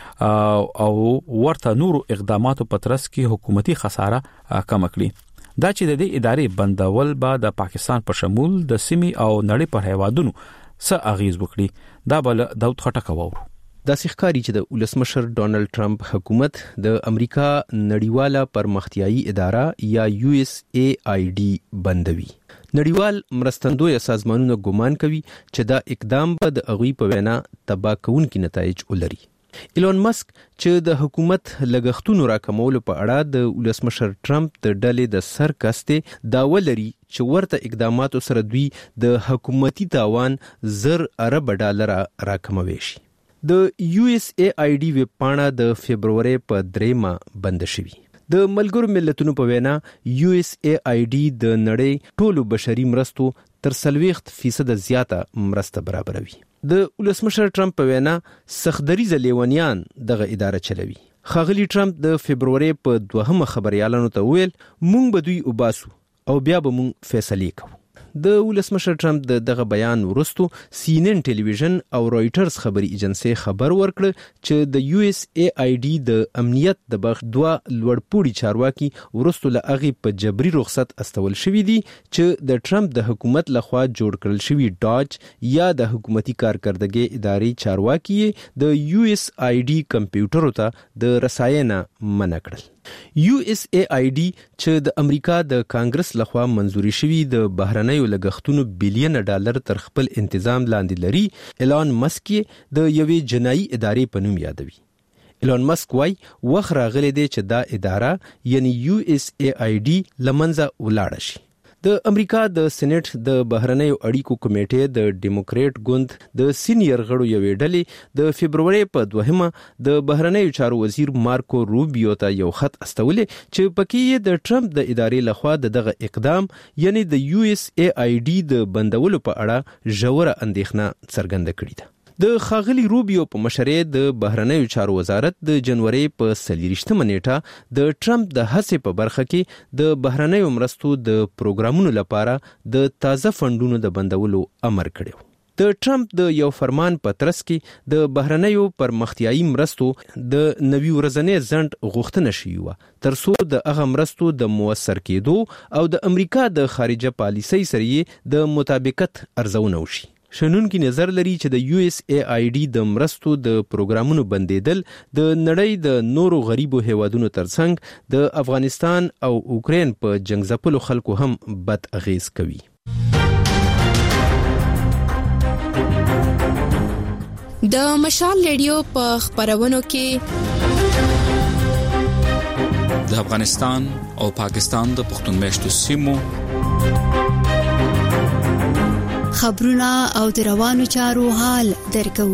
دې او ورته نور اقداماتو په ترڅ کې حکومتي خساره کم کړي. دا چې د دې ادارې بندول به د پاکستان په شمول د سیمې او نړۍ پر هیوادونو څه اغیز وکړي. دا بل داود خټک وورو. د ښکاری چې د ولسمشر ډونالد ټرمپ حکومت د امریکا نړیواله پرمختیایي اداره یا USAID بندوي. نړیوال مرستندوی سازمانونه ګومان کوي چې دا اقدام به د اغوی په وینا تباہ کوونکي نتایج ولري. ایلون مسک چې د حکومت لګښتونو راکمولو په اړه د ولسمشر ټرمپ د ډلې د سرکسته دا ولري چې ورته اقداماتو سره دوی د حکومتي تاوان زر ارب ډالر راکموي شي. د USAID ویب پاڼه د فبرवरी په 3 بند شوی. د ملګرو ملتونو په وینا USAID د نړۍ ټولو بشري مرستو تر 40% زیاته مرسته برابروي. د ولسمشر ټرمپ په وینا سختدریز لیونیان دغه اداره چلوي. خاغلی ټرمپ د فبرवरी په 2 خبريالانو ته ویل مونږ به دوی وباسو او بیا به مونږ فیصله کوو. د ولسمشر ټرمپ دغه بیان ورستو CNN ټلویزیون او رويټرز خبري ایجنسی خبر ورکړ چې د USAID د امنیت د بخ 2 لوړپوړي چارواکي ورستو له اغي په جبري رخصت استول شوې دي چې د ټرمپ د حکومت لخوا جوړ کړل شوی ډاج یا د حکومتي کارکردګۍ ادارې چارواکي د USAID کمپیوټر ته د رساینه منع کړل. USAID چې د امریکا د کانګرس لخوا منزوري شوی د بهرنیو لګښتونو بلین ډالر تر خپل انتظام لاندې لري. ایلان مسک د یوې جنایي ادارې په نوم یادوي. ایلون مسک وای وخت راغلی دی چې دا اداره یعنی USAID لمنځه ولاړ شي. د امریکا د سېنات د بهرنیو اړیکو کمیټې د ډیموکرات ګوند د سینیئر غړو یوې ډلې د فبرवरी په 2مه د بهرنیو چارو وزیر مارکو روبیو ته یو خط استولې چې پکې د ټرمپ د ادارې لخوا دغه اقدام یعنی د USAID د بندولو په اړه ژوره اندېښنه څرګنده کړې ده. د خاغلی روبیو په مشرۍ د بهرنیو چارو وزارت د جنوري په 23 نیټه د ټرمپ د هڅې په برخه کې د بهرنیو مرستو د پروګرامونو لپاره د تازه فندونو د بندولو امر کړی. د ټرمپ د یو فرمان په ترڅ کې د بهرنیو پرمختیایي مرستو د نوي ورځنی ځنډ غوښتنه شوې وه ترڅو د هغه مرستو د موثر کېدو او د امریکا د خارجه پالیسۍ سره د مطابقت ارزونه وشي. شنونکي نظر لري چې د USAID د مرستو د پروګرامونو بندیدل د نړۍ د نورو غریبو هیوادونو ترڅنګ د افغانستان او اوکرين په جنگ ځپلو خلکو هم بد اغیز کوي. د مشال ریډیو په خبرونو کې د افغانستان او پاکستان د پښتون میشتو سیمو خبرونه او د روانو چارو حال درکو.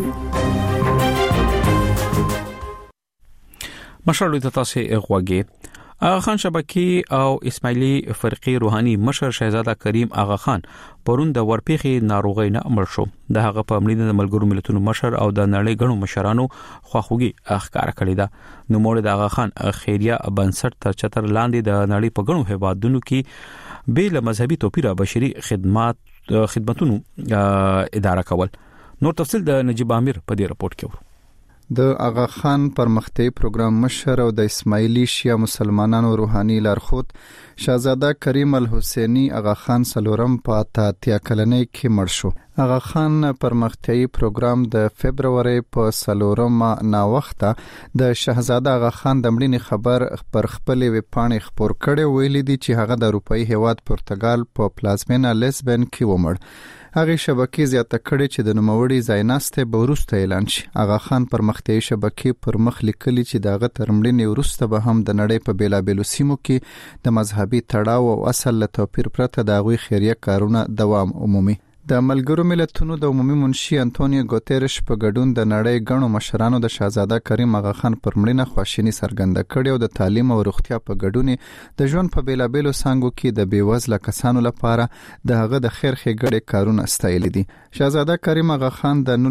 مشال د تاسو غوږی آغا خان شبکی او اسماعیلی فرقی روحانی مشر شهزاده کریم آغا خان پرون د ورپېخي ناروغۍ نه مړ شو. د هغه په مړینه د ملګرو ملتونو مشر او د نړۍ غنو مشرانو خواخوږي ښکارا کړی ده. نو مور د آغا خان خیریه بنسټ تر چتر لاندې د نړۍ په غنو هیوادونو کې بیل مذهبي توپیره بشري خدماتونو اداره کول. نور تفصیل د نجیب امیر په دې رپورت کې ورو. د آغا خان پرمختیایي پروګرام مشر او د اسماعیلی شیعه مسلمانانو روحاني لارښود شهزاده کریم الحسینی آغا خان سلورم په 83 کلنۍ کې مړ شو. آغا خان پرمختیایي پروګرام د فبرवरी په سلورمه نا وخته د شهزاده آغا خان د مړینې خبر پر خپل ویبپاڼې خبر کړي ویلي دي چې هغه د اروپאי هیواد پرتګال په پلازمینه لیسبن کې ومړ. هغه شبکې زیاته کړي چې د نوموړي ځایناسته به وروسته اعلان شي. آغا خان پرمختیایي شبکې پر مخ لیکلي چې دغه ترمړینې وروسته به هم د نړۍ په بیلابېلو سیمو کې د مذهبي تړاو او اصل له توپیر پرته د هغوی خیریه کارونه دوام عمومي. د ملګرو ملتونو د عمومي منشي انټونیو ګوتيرش په ګډون د نړۍ غنو مشرانو د شهزاده کریم آغا خان پر مړینه خواشینی څرګنده کړې او د تعلیم او روغتیا په ګډون د ژوند په بیلابېلو څانګو کې د بیوزله کسانو لپاره د هغه د خیر ښېګړې کارونه ستایلي دي. شهزاده کریم آغا خان د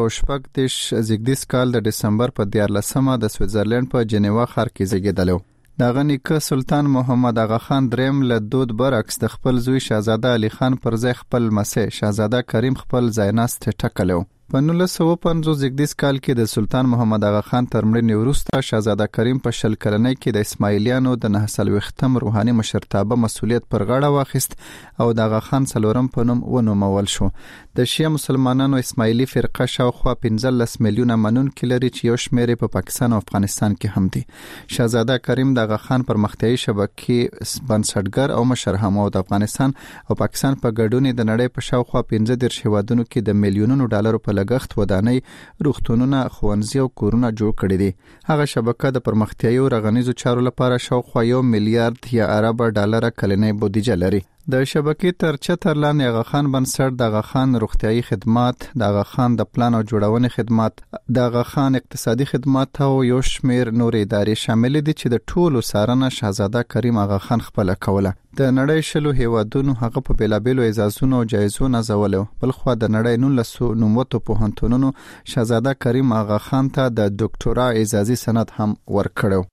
1914 زیږدیز کال د دسمبر په 14مه د سویټزرلند په جنیوا ښار کې زیږیدلی. دغه نیکه سلطان محمد آغا خان دریم له دود برعکس د خپل زوی شهزاده علي خان پر ځای خپل مسیح شهزاده کریم خپل ځایناست ټاکلو. په 1950 زیږدیز کال کې د سلطان محمد آغا خان تر مړینې وروسته شهزاده کریم په 20 کلنۍ کې د اسماعیلیانو د 9 روحاني مشرتابه مسؤلیت پر غاړه واخیست او د آغا خان څلورم په نوم ونومول شو. د شیعه مسلمانانو اسماعیلی فرقه شاوخوا 15 میلیونه منونکي لري چې یو شمېر په پاکستان او افغانستان کې هم دي. شهزاده کریم د آغا خان پرمختیایي شبکې بنسټګر او مشر هم او د افغانستان او پاکستان په ګډون د نړۍ په شاوخوا 15 هیوادونو کې د میلیونونو ډالرو په لګښت ودانۍ روغتونونه ښوونځي او کورونه جوړ کړي دي. هغه شبکه د پرمختیایي او رغنیزو چارو لپاره شاوخوا 1 میلیارډ یا ارب ډالر کلنۍ بودیجه لري. د شبکې تر چتر لاندې آغا خان بنسټ د آغا خان روغتیایي خدمات، د آغا خان د پلان او جوړونې خدمات، د آغا خان اقتصادي خدمات او یو شمېر نور ادارې شامل دي چې د ټولو سارنه شهزاده کریم آغا خان خپل کوله. د نړۍ شلو هیوادونو هغه په بیلابېلو اعزازونو او جایزو نازولو. بلخوا د نړۍ 19 نوموتو پوهنتونونو شهزاده کریم آغا خان ته د ډاکټورا اعزازي سند هم ورکړو.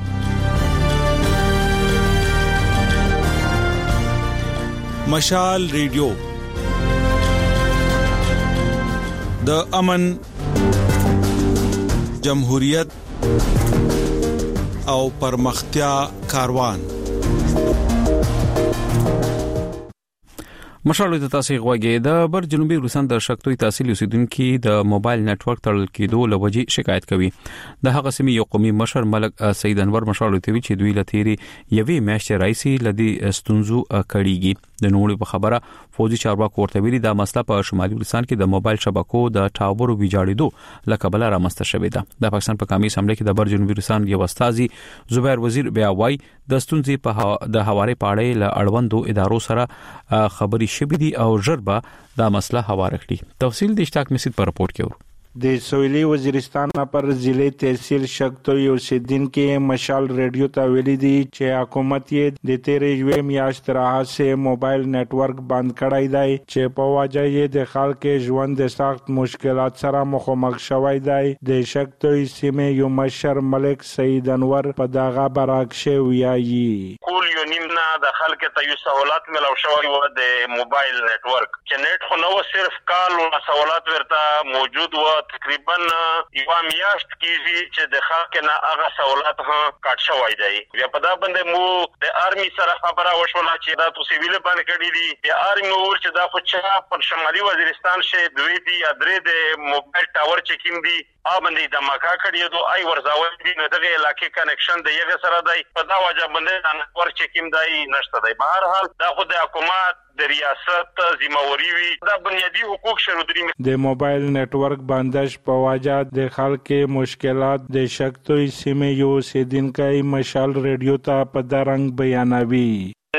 مشال ریډیو د امن، جمهوریت او پرمختیا کاروان. مشالو د تاسو غوږی د بر جنوبي روسان د شکتوي تحصیل اوسیدونکو د موبایل نتورک تړل کېدو لوجي شکایت کوي. د هغه سیمې یو قومي مشر ملک سید انور مشالو ته وی چې دوی لتيري یوې میاشتې راځي لدی ستونزو کړيږي. د نوړي په خبره فوجي چارواکو ورته ویلي دا مسله په شمالي روسان کې د موبایل شبکو د ټاورو ویجاړېدو لکه بل رامسته شوې ده. د پاکستان په کمیس حمله کې د بر جنوبي روسان یو استاذي زبیر وزیر بیا وای د ستونزې په د حواله پاړې له اړوندو ادارو سره خبري شبي دي او ژربا دا مسله هواره کړي. تفصیل د اشتاق مسجد پر رپورت کې د سویلی وزیرستان پر ضلع تحصیل شکتوی اوسیدونکو مشال ریډیو ته ویلي دي چې حکومت یې د تیرې میاشت راهیسې موبایل نتورک بند کړی دی چې په وجه یې د خلکو ژوند د سخت مشکلات سره مخامخ شوی دی. د شکتوی سیمې یو مشر ملک سید انور په دغه برعکس ویایي کول یو نیمه د خلکو ته یو سہولت ملو شوی و د موبایل نتورک چې نت خو نو صرف کال او سہولت ورته موجود و تقریبا یو میاشت کېږي چې د خلکو نه هغه سہولت هم کټ شوی دی. بیا په دا باندې مو د آرمي سره خبره وشوله چې دا تو سیویل باندې کړی دي. بیا آرمي ور چې دا خو چې پر شمالي وزیرستان شه دوی دي ادرې د موبایل ټاور چې کیم دي ا باندې د مکا کړی دو آی ورزاوي دي نه دغه علاقې کنکشن دی یغه سره دی په دا وجه باندې نور چې کیم دی نشته دی. بهر حال دا خو د حکومت د ریاست ذمہواری وی دا بنیادی حقوق شرودري د موبایل نتورک بندش په وجه د خلکو مشکلات د شکتوي سیمې یو سیدینکای مشال ریډیو ته په درنګ بیانوي.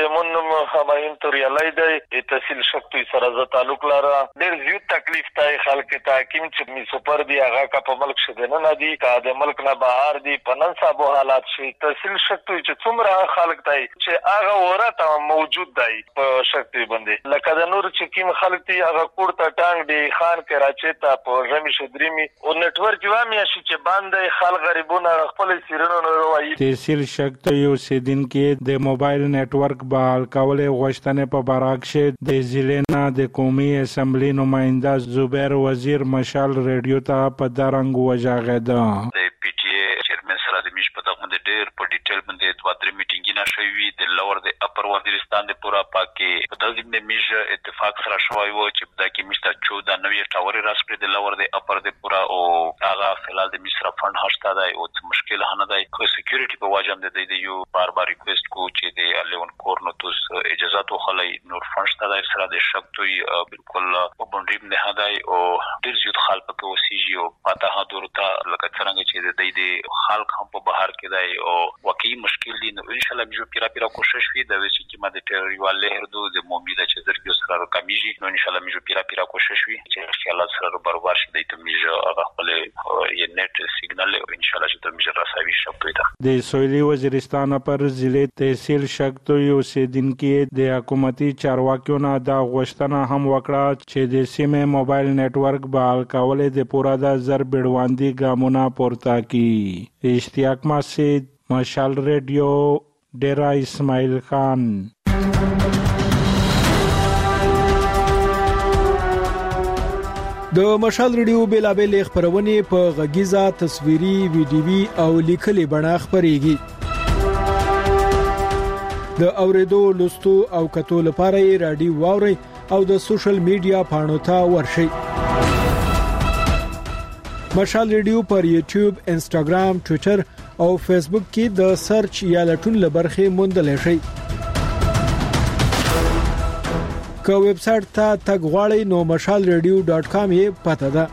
هماین توریالای دی تحصیل شکتوی سره ز تعلق لاره ډیر زیات تکلیف ته خلک ته حکیم چې می سپر دی هغه کا په ملک شدنه نه دی کا د ملک نه بهر دی پنن صاحب حالات شي تحصیل شکتوی چې څومره خلک دی چې هغه ورته موجود دی په شکتوی باندې لکه د نور چې کیم خلک دی هغه کوړه ټانګ دی خان کراچي ته په رمی شدريمي او نتورک وامي شي چې باندې خلک غریبونه خپل سیرونو نه وایي. تحصیل شکتوی اوسیدونکو د موبایل نتورک بحال کول غوښتنه په برعکس د ضلع نه د قومي اسمبلی نماینده زبیر وزیر مشال ریډیو ته په درنګ وژغېده. د پی ټی ای چیرمن سره د میش په دغه د ډېر په ډیټیل باندې دوه درې میټینګونه شوي د لور د اپر وزیرستان د پورا پاکي په دغه د میش اتفاق سره شوی و چې د کې میشته 14 نوې ټاوري راسپری د لور د اپر د پورا او هغه فلال د میش را فند هشته دی او مشکل نه دی خو سکیورټي په واجب د یو بار ریکوست کو چې د الیون کورنوتوس اجازه تو خلای نور فنشته د سره د شکتوي بالکل په بونډریم نه هداي او ډیر زیات خلک په وسیږي او پته ها دورته لکه څنګه چې د خلک هم په بهر کې دی او واقعي مشکل دي. نو ان شاء الله موږ پیرا کوشش وی د وسی چې ماده ټریوال له دو د مومید چې درګو سره کمیږي. نو ان شاء الله موږ پیرا کوشش وی چې ان شاء الله سره برابر شي د موږ هغه خپل یې نت سیګنال او ان شاء الله چې د موږ راسوي شکتوي ده. د سویلی وزیرستان پر ضلع تحصیل شکتوي اوسیدونکو د حکومتي چارواکیو نه دا غوښتنه هم وکړه چې د سیمې موبایل نتورک بحال کول د پورا د زر بیړواندي ګامونه پورته کړي. اشتیاق مسجد مشال ریډیو ډیرا اسماعیل خان. د مشال ریډیو بیلابل خبرونه په غږیزه تصویري ویډیوي او لیکلي بڼه خبريږي. د اوریدو لوستو او کتو لپاره یې رادیو واوري او د سوشل میډیا پاڼو ته ورشي. مشال ریډیو پر یوټیوب، انستګرام، ټوئیټر او فیسبوک کې د سرچ یا لټون لبرخه موندل شي. که ویب سټ ته تګ غواړئ نو mashalradio.com یې پته ده.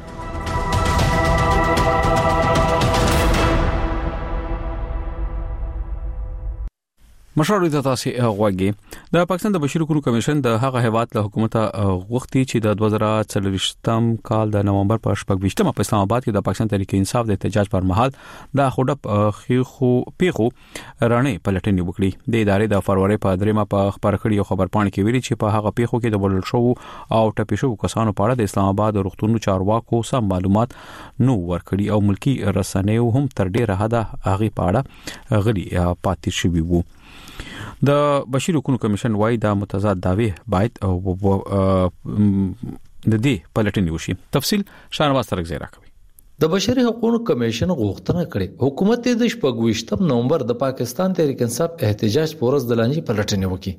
مشورې ته تاسو غوږی د پاکستان د بشري حقوقو کمیشن د هغه هیواد له حکومت غوښتي چې د 2024م کال د نومبر په 28مه په اسلام آباد کې د پاکستان تحریک انصاف د احتجاج پر مهال د خوډپ خيخو پیخو رانه پلټنې وکړي. د ادارې د فروری په 3مه په خبر کړي خبر پاڼه کې ویلي چې په هغه پیخو کې د بلل شو او ټپي شو کسانو په اړه د اسلام آباد روغتونو چارواکو سم معلومات نو ورکړي او ملکی رسنیو هم تر ډیره حده هغه په اړه غلي پاتې شوی وو. د بشري حقوقو کمیشن وايي دا متضاد دعوی باید او د دې پلټنې وشي. تفصیل شاهنواز ترک زیرا کوي. د بشري حقوقو کمیشن غوښتنه کړې حکومت د 28 نومبر د پاکستان تحریک انصاف احتجاج پورز دلاني پلټنې وکړي.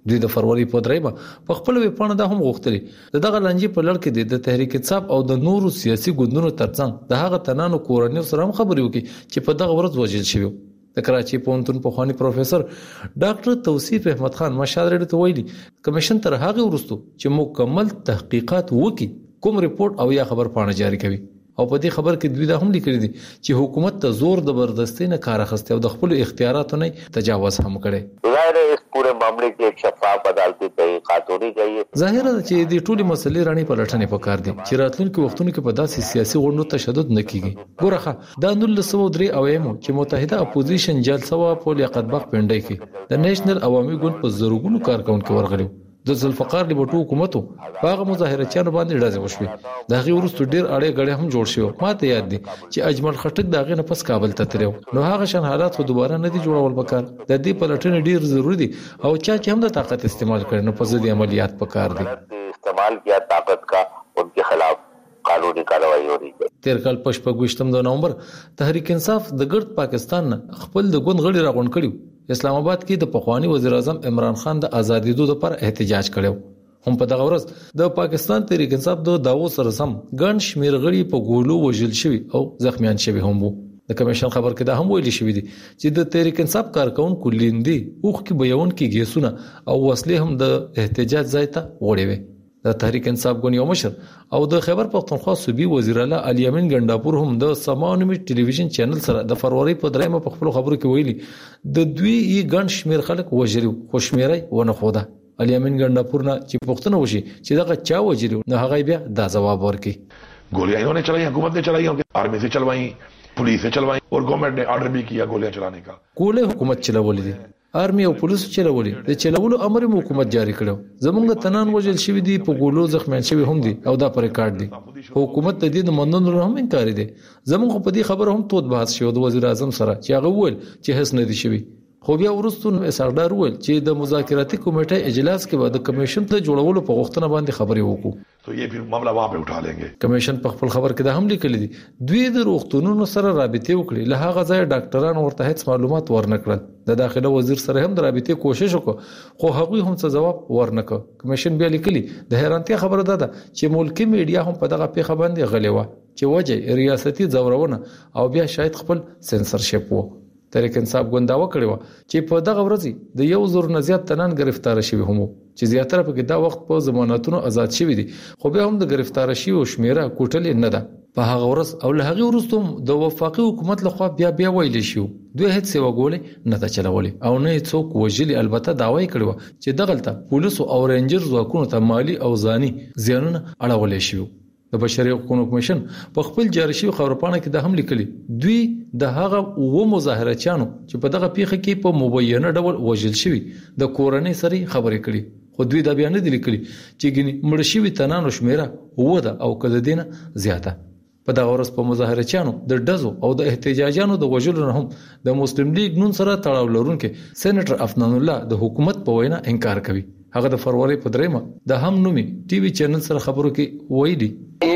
دوی د فروری په درېمه په خپل ویبپاڼه دا هم غوښتلي دغه لانجې په لړ کې د تحریک انصاف او د نورو سیاسي ګوندونو ترڅنګ د هغه تنانو کورنیو سره هم خبرې وکړي چې په دغه ورځ وژل شوی. د کراچي پوهنتون پخوانی پروفیسور ډاکټر توصیف احمد خان مشال ریډیو ته ویلي کمیشن تر هغه وروسته چې مکمل تحقیقات وکړي کوم ریپورت او یا خبر پاڼه جاری کوي. او په دې خبر کې دوی دا هم لیکلي دي چې حکومت ته زور زبردستی نه کار اخیسته او د خپل اختیاراتو نه تجاوز هم کړي. ظاهر ہے اس پورے معاملے کی ایک شفاف عدالتی تحقیقات ہونی چاہیے. ظاهر ده چې دې ټولې مسلې رانی په لټنې پکار دي چې راتلونکي وختونو کې په داسې سیاسي غونډو تشدد نه کیږي. ګورخه دا 1903 اویمو چې متحده اپوزیشن جلسه وا په لیاقت بخ پنډای کې د نېشنل عوامي ګوند په زرګونو کارکونکو ورغلي. د ذوالفقار لیبرټو حکومتو هغه مظاهرچیانو باندې ډزې وشوې. د هغې وروسته ډېر اړې غړې هم جوړ شوي. ماته یاد دي چې اجمل خټک د هغې نه پس کابل ته تللی نو هغه شان حالات خو دوباره نه دي جوړول پکار. د دې پلټنې ډېر ضروري دي او چا چې هم د طاقت استعمال کړي نو په ضد عملیات پکار دي. استعمال کیا طاقت کا ان کے خلاف قانونی کارروائی ہو رہی ہے. تیر کال په 28 نومبر تحریک انصاف د ګرد پاکستان نه خپل د ګوند غړي راغونډ کړي. اسلام آباد کې د پخوانی وزیر اعظم عمران خان د ازادېدو لپاره احتجاج کړو. هم په دغه ورځ د پاکستان تحریک انصاف د داوود سره سم ګڼ شمېر غړي په ګولو وژل شوي او زخمیان شوي هم وو. د کمیشن خبر کې دا هم ویلي شوی دی چې د تحریک انصاف کارکونکو لیندي اوخ کې بیان کې ګیسونه او وسلې هم د احتجاج ځای ته وړي وي. د تحریک انصاف ګوند یو مشر او د خیبر پختونخوا صوبې وزیر اعلی علي امین ګنداپور هم د سماونمي ټلویزیون چینل سره د فروری په درېمه په خپل خبرو کې ویلي د دوی یې ګڼ شمېر خلک وژلي خوشمېري ونه خوده. علي امین ګنداپور نه چې پوښتنه وشي چې دغه چا وژلي نو هغه بیا دا ځواب ورکړي गोलियां इन्होंने चलाई, हुकूमत ने चलाई, आर्मी से चलवाई, पुलिस से चलवाई और गवर्नमेंट ने ऑर्डर भी किया गोलियां चलाने का. गोले हुकूमत चलाولې دي, آرمي او پولیس چلولې د چلولو امر حکومت جاری کړو. زمونږ تنان وجل شوی دي, په ګولو زخمیان شوی هم دي او دا پر ریکارډ دي. حکومت د دې مننلو هم انکار دي. زمونږ په دې خبره هم توت بحث شو د وزیر اعظم سره چې هغه وویل چې هیڅ نه دي شوی. خو بیا ورستون اساردار وویل چې د مذاکراتي کمیټې اجلاس کې به د کمیشن ته جوړولو په غوښتنه باندې خبرې وکړو. تو یہ پھر معاملہ وہاں پہ اٹھا لیں گے. کمیشن په خپل خبر کې دا هم لیکلي دي دوی د روغتونونو سره رابطې وکړي, له هغه ځای ډاکټرانو ورته هیڅ معلومات ورنکړل. د داخله وزیر سره هم د رابطې کوشش وکړ خو هغه هم څه جواب ورنکړ. کمیشن بیا لیکلي د حیرانتیا خبره ده چې ملکی میډیا هم په دغه پیښه باندې غلې و چې وجه ریاستي ځورونه او بیا شاید خپل سنسرشپ وو. تحریک انصاف ګوند داوا کړی و چې په دغه ورځ د 1,000 نه زیات تنان گرفتار شوي هم چې زیاتره په دا وخت په ضمانتونو آزاد شوي دي, خو بیا هم د گرفتار شوي شمیره کوټلې نه ده. په هغه ورځ او له هغه وروسته د وفاقي حکومت لخوا بیا ویل شو دوی هیڅ سیوا ګولې نه چلولې او نه څوک وجلي. البته داوای کړو چې دغلطه پولیس او رینجر ځواکونو ته مالی او ځاني زیانونه اړولې شو. د بشري حقوقو کمیشن په خپل جاری شوی خبرپاڼه کې د هم لیکلي دوی د هغه و مظاهرچیانو چې په دغه پیښه کې په مبینه ډول وژل شوی د کورنۍ سره خبرې کړي, خو دوی دا بیان نه لیکلي چې ګنې مړ شوی تنانو شمیره و ده او کله دینه زیاته. په دغه ورځ په مظاهرچیانو د ډزو او د احتجاجانو د وژلو نه هم د مسلم لیگ نون سره تړاو لرونکي سېنیټر افنان الله د حکومت په وینا انکار کوي. هغه د فروری په دریمه د هم نومي ټي وي چینل سره خبرو کې وایي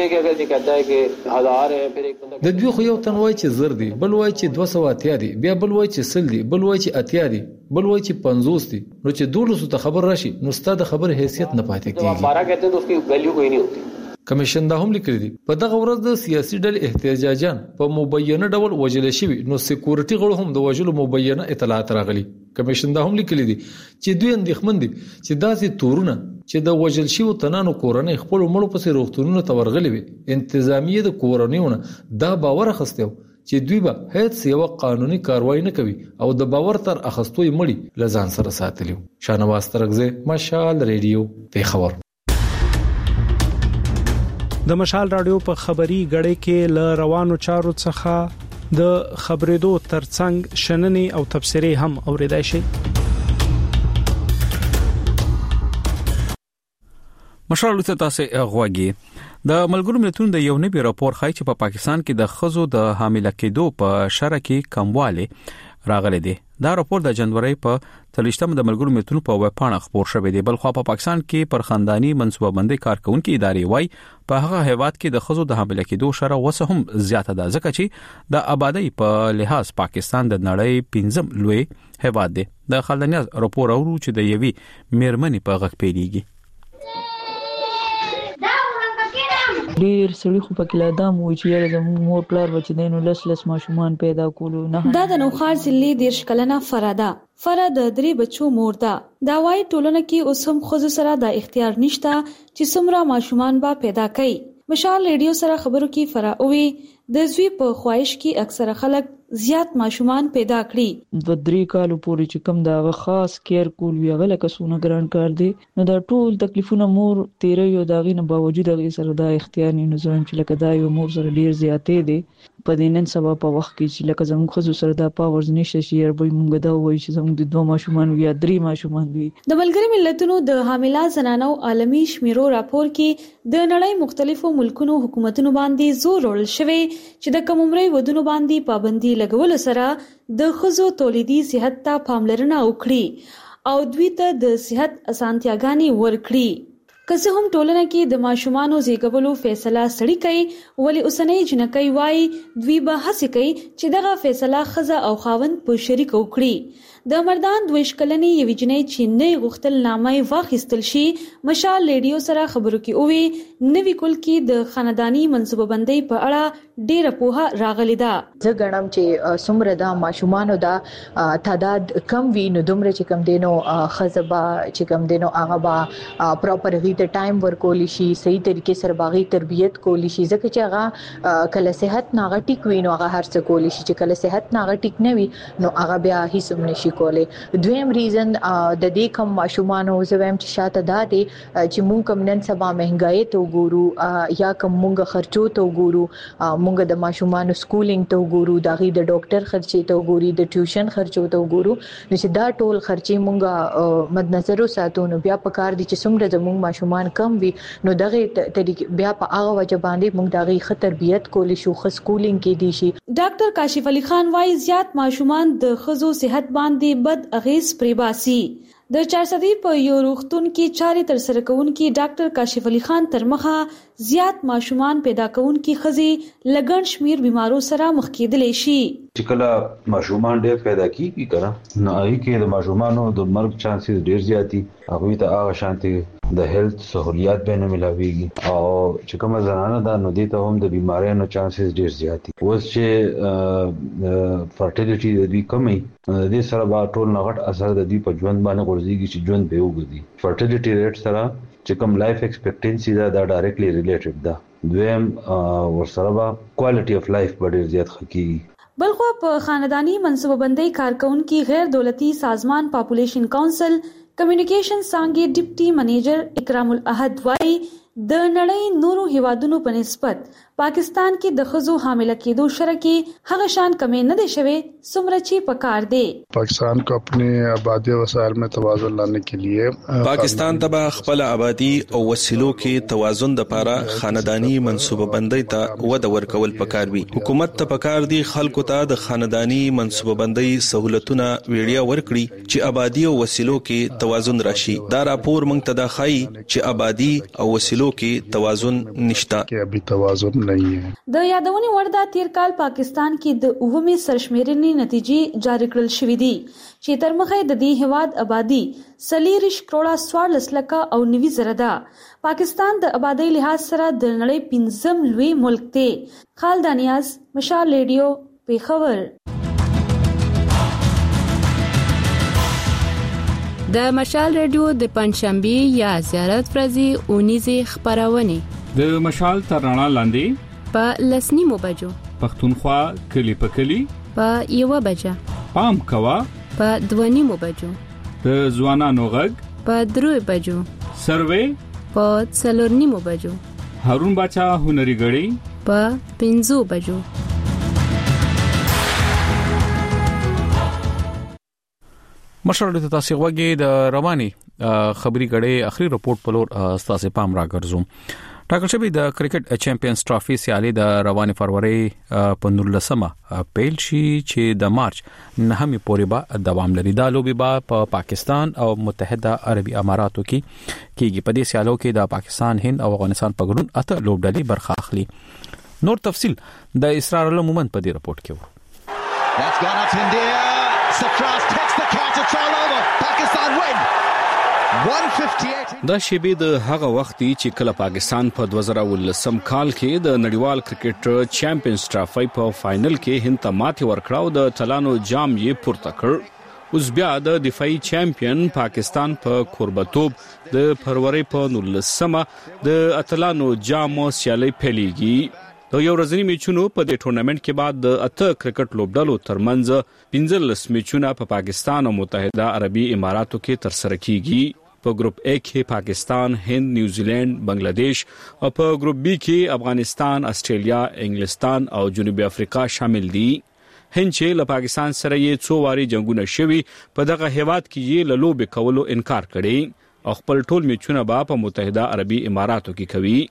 د دوی خو یو تن وایي چې زر دي, بل وایي چې 280 دي, بیا بل وایي چې 100 دي, بل وایي چې 80 دي, بل وایي چې 50 دي. نو چې 200 ته خبر راشي نو ستاسو د خبر حیثیت نه پاتې کیږي. 12 کہتے ہیں تو اس کی ویلیو کوئی نہیں ہوتی. کمیشن دا هم لیکلي دي په دغه ورځ د سیاسي ډلې احتجاجان په مبینه ډول وژل شوي, نو سکیورټي غړو هم د وژلو مبینه اطلاعات راغلي. کمیشن دا هم لیکلي دي چې دوی اندېښمن دي چې داسې تورونه چې د وژل شویو تنانو کورنۍ خپل مړو پسې روغتونونو ته ورغلي وي, انتظامیه د کورنیونه دا باور اخیستی چې دوی به هیڅ یو قانوني کاروایی نه کوي او د باور تر اخستوي مړي لزان سره ساتلی. شانواز ترغزه, مشال ریډیو, پیښور. د مشال رادیو په خبري غړې کې ل روانو چارو څخه د خبرېدو ترڅنګ شننې او تبصرې هم اوریدای شي. مشال ته تاسو غواګي د ملګرو ملتونو د یو نوي راپور ښایي چې په پاکستان کې د خزو د حامله کېدو په شرع کې کمواله راغلي دي. دا راپور د جنوري په 30 د ملګرو ملتونو په ویب پاڼه خبر شوی دی. بل خو په پاکستان کې پر خاندانی منصوبه بندي کارکونکو ادارې وای په هغه هیواد کې د خزو د حامله کېدو شره وسه هم زیاته ده، ځکه چې د آبادی په لحاظ پاکستان د نړۍ 5م لوی هیواد دی. د خلدنیاز راپور اورو چې د یوي میرمنې په غږ پیلېږي. ډیر سړي خو پکې لادام وای چې یاره زموږ مور پلار بچدینو لس ماشومان پیدا کولو نه. دا د نوخار ضلع د شکلنه فراد د 3 بچو مور ده. دا وای ټولنه کې اوس هم خو سره د اختیار نشته چې څومره ماشومان با پیدا کړي. مشال ریډیو سره خبرو کې فراوي د زوی په خواهش کې اکثره خلک زیات ماشومان پیدا کړي. د 3 کالو پورې چې کم دا خاص کیر کول وی غل کسونه ګران کار دی، نو دا ټول تکلیفونه مور 13 یو داغې نه باوجود هغه سره دا اختیار نه زوم چې لکه دا یو مور سره ډیر زیاتې دی په دینن سبب په وخت کې چې لکه زموږ خزو سره دا پاورز نشته چې یار به مونږ دا وایي چې زموږ د 2 ماشومان یا 3 ماشومان وي. د ملګری ملتونو د حامله زنانو عالمي شمیرو راپور کې د نړۍ مختلفو ملکونو حکومتونو باندې زور وړل شوی چې د کم عمرې ودونو باندې پابندي لګول سره د خزو تولیدي صحت ته پاملرنه وکړي او دوی ته د صحت اسانتیاګانې ورکړي. که څه هم ټولنه کې د ماشومانو زیږولو فیصله سړی کوي، ولی اوسنۍ جنکۍ وای دوی به هڅه کوي چې دغه فیصله خزه او خاوند په شریک وکړي. د مردان 2 کلنې یوې جنۍ چې نه غوښتل نامه واخیستل شي مشال ریډیو سره خبرو کې اووي نوی کول کې د خاندانی منصوبه بندي په اړه ډیره پوهه راغلی ده. زه ګڼم چې څومره د ماشومانو د تعداد کم وي نو دومره چې کم دینو خزبا چې کم دینو هغه با پراپر غي ته ټایم ورکول شي، صحیح طریقې سره باغی تربیت کول شي، ځکه چې هغه کله صحت ناغه ټیک وي نو هغه هر څه کول شي، چې کله صحت ناغه ټیک نه وي نو هغه بیا هیڅ هم نشي کولی. دویم ریزن د دې کم ماشومانو زویم چې شاته دا دي چې مونږ کم نن سبا مهنګای ته وګورو یا کم مونږ خرچو ته وګورو، مونږ د ماشومانو سکولینګ ته وګورو، دغه د ډاکټر خرچې ته وګورو، د ټیوشن خرچو ته وګورو، نو چې دا ټول خرچې مونږ مد نظر وساتو نو بیا په کار دي چې څومره زموږ ماشومان کم وي نو دغه طریقې بیا په هغه وجه باندې مونږ دغه ښه تربیت کولی شو، ښه سکولینګ کې دي شي. ډاکټر کاشف علي خان وايي زیات ماشومان د خزو صحت باندې بد اغیز پریباسي. د چارسدي په یو روغتون کې چاري تر سره کوونکی ډاکټر کاشف علي خان تر مخه زیات ماشومان پیدا کوونکی خزي لګن شمیر بیمارو سره مخ کېدلې شي. چې کله ماشومان ډېر پیدا کیږي کنه نو هغه کې د ماشومانو د مرګ چانسز ډېر زیاتی، هغه ته هغه شانتي د هیلث سہولیات به نه ملاويږي او چې کومه زنانه دا نو دي ته هم د بیماریانو چانسز ډېر زیاتی. اوس چې فرټیلیټي د دې کمی د دې سره به ټول نغټ اثر د دې په ژوند باندې ورځيږي چې ژوند به وګړي. فرټیلیټي ریټ سره چې کوم لایف ایکسپیکټنسي دا ډایرکټلی ریلیټډ ده. دویم ورسره به کوالټي اف لایف ډېر زیات خکېږي. بلخو په خاندانی منصوبه بندي کارکونکو غیر دولتي سازمان پاپولیشن کونسل کمیونیکیشن څنګه ډیپټي منیجر اکرام الاحد وايي د نړۍ نورو هیوادونو په نسبت پاکستان کې د خزو حامله کېدو شرکی هغه شان کمی نه دي شوی څومره چې پکار دی. پاکستان کو اپنے آبادی وسائل میں توازن لانے کے لیے پاکستان ته خپل آبادی او وسیلو کې توازن د لپاره خاندانی منصوبه بندي ته وده ورکول پکار وي. حکومت ته پکار دی خلکو ته د خاندانی منصوبه بندي سہولتونه ویډیا ورکړي چې آبادی او وسیلو کې توازن راشي. دا راپور موږ ته دا ښایي چې آبادی او وسیلو کې توازن نشته کې ابي توازن نه دی. د یادونې وردا تیر کال پاکستان کې د اومه سرشمیرنې نتیجې جاری کړل شوې دي چې تر مخه د دې هواد آبادی 40 کروڑه 14 لکه او 90 زره ده. پاکستان د آبادی لحاظ سره د نړۍ 5م لوی ملک دی. خالدانیاز مشال ریډیو پیښور. د مشال ریډیو د پنځشنبه یا زیارت ورځې اونیزه خبرونه د مشال ترانه لاندې په لسنیمو بجو پښتونخوا کلی په کلی په 1 بجه پام کوا په 2 بجو د ځوانانو غږ په 3 بجو سروې په 4 بجو هارون باچا هنري غړي په 5 بجو. مشرل ته تاسو غوږی د رواني خبري غړي اخري رپورت په لور تاسو پام راګرځوم. ټاکل شوی د کرکټ چیمپیونز ټرافي سیالي د روانې فروری په 19مه پیل شي چې د مارچ 9مې پورې به دوام لري. دا لوبي به په پاکستان او متحده عربي اماراتو کې کېږي. په دې سیالو کې د پاکستان، هند او افغانستان په ګډون 8 لوبډلې برخه اخلي. نور تفصیل د اسرار الله مومن په دې رپورت کې وو. That's gone up to India. Safras takes the counter trial over. Pakistan win. 158. دا شیبه د هغه وخت چې کله پاکستان په 2019 کال کې د نړیوال کرکټ چیمپیونز ټرافي په فائنل کې هند ته ماتې ورکړه او د تلانو جام یې پورته کړ. اوس بیا د دفاعي چیمپیون پاکستان په کوربتوب د فروری په 19مه د اتلانو جام سیالي پیلېږي. د یو ورځني میچونو په دې ټورنمنت کې بعد د 8 کرکټ لوبډلو ترمنځ 15 میچونه په پاکستان او متحده عربي اماراتو کې ترسره کیږي. په ګروپ A کې پاکستان، هند، نیوزیلند، بنگلاديش او په ګروپ B کې افغانستان، استرالیا، انګلستان او جنوبي افریقا شامل دي. هند چې له پاکستان سره یې 2 واري جنگونه شوي، په دغه هیواد کې یې له لوبې کولو انکار کړی او خپل ټول میچونه په متحده عربي اماراتو کې کوي.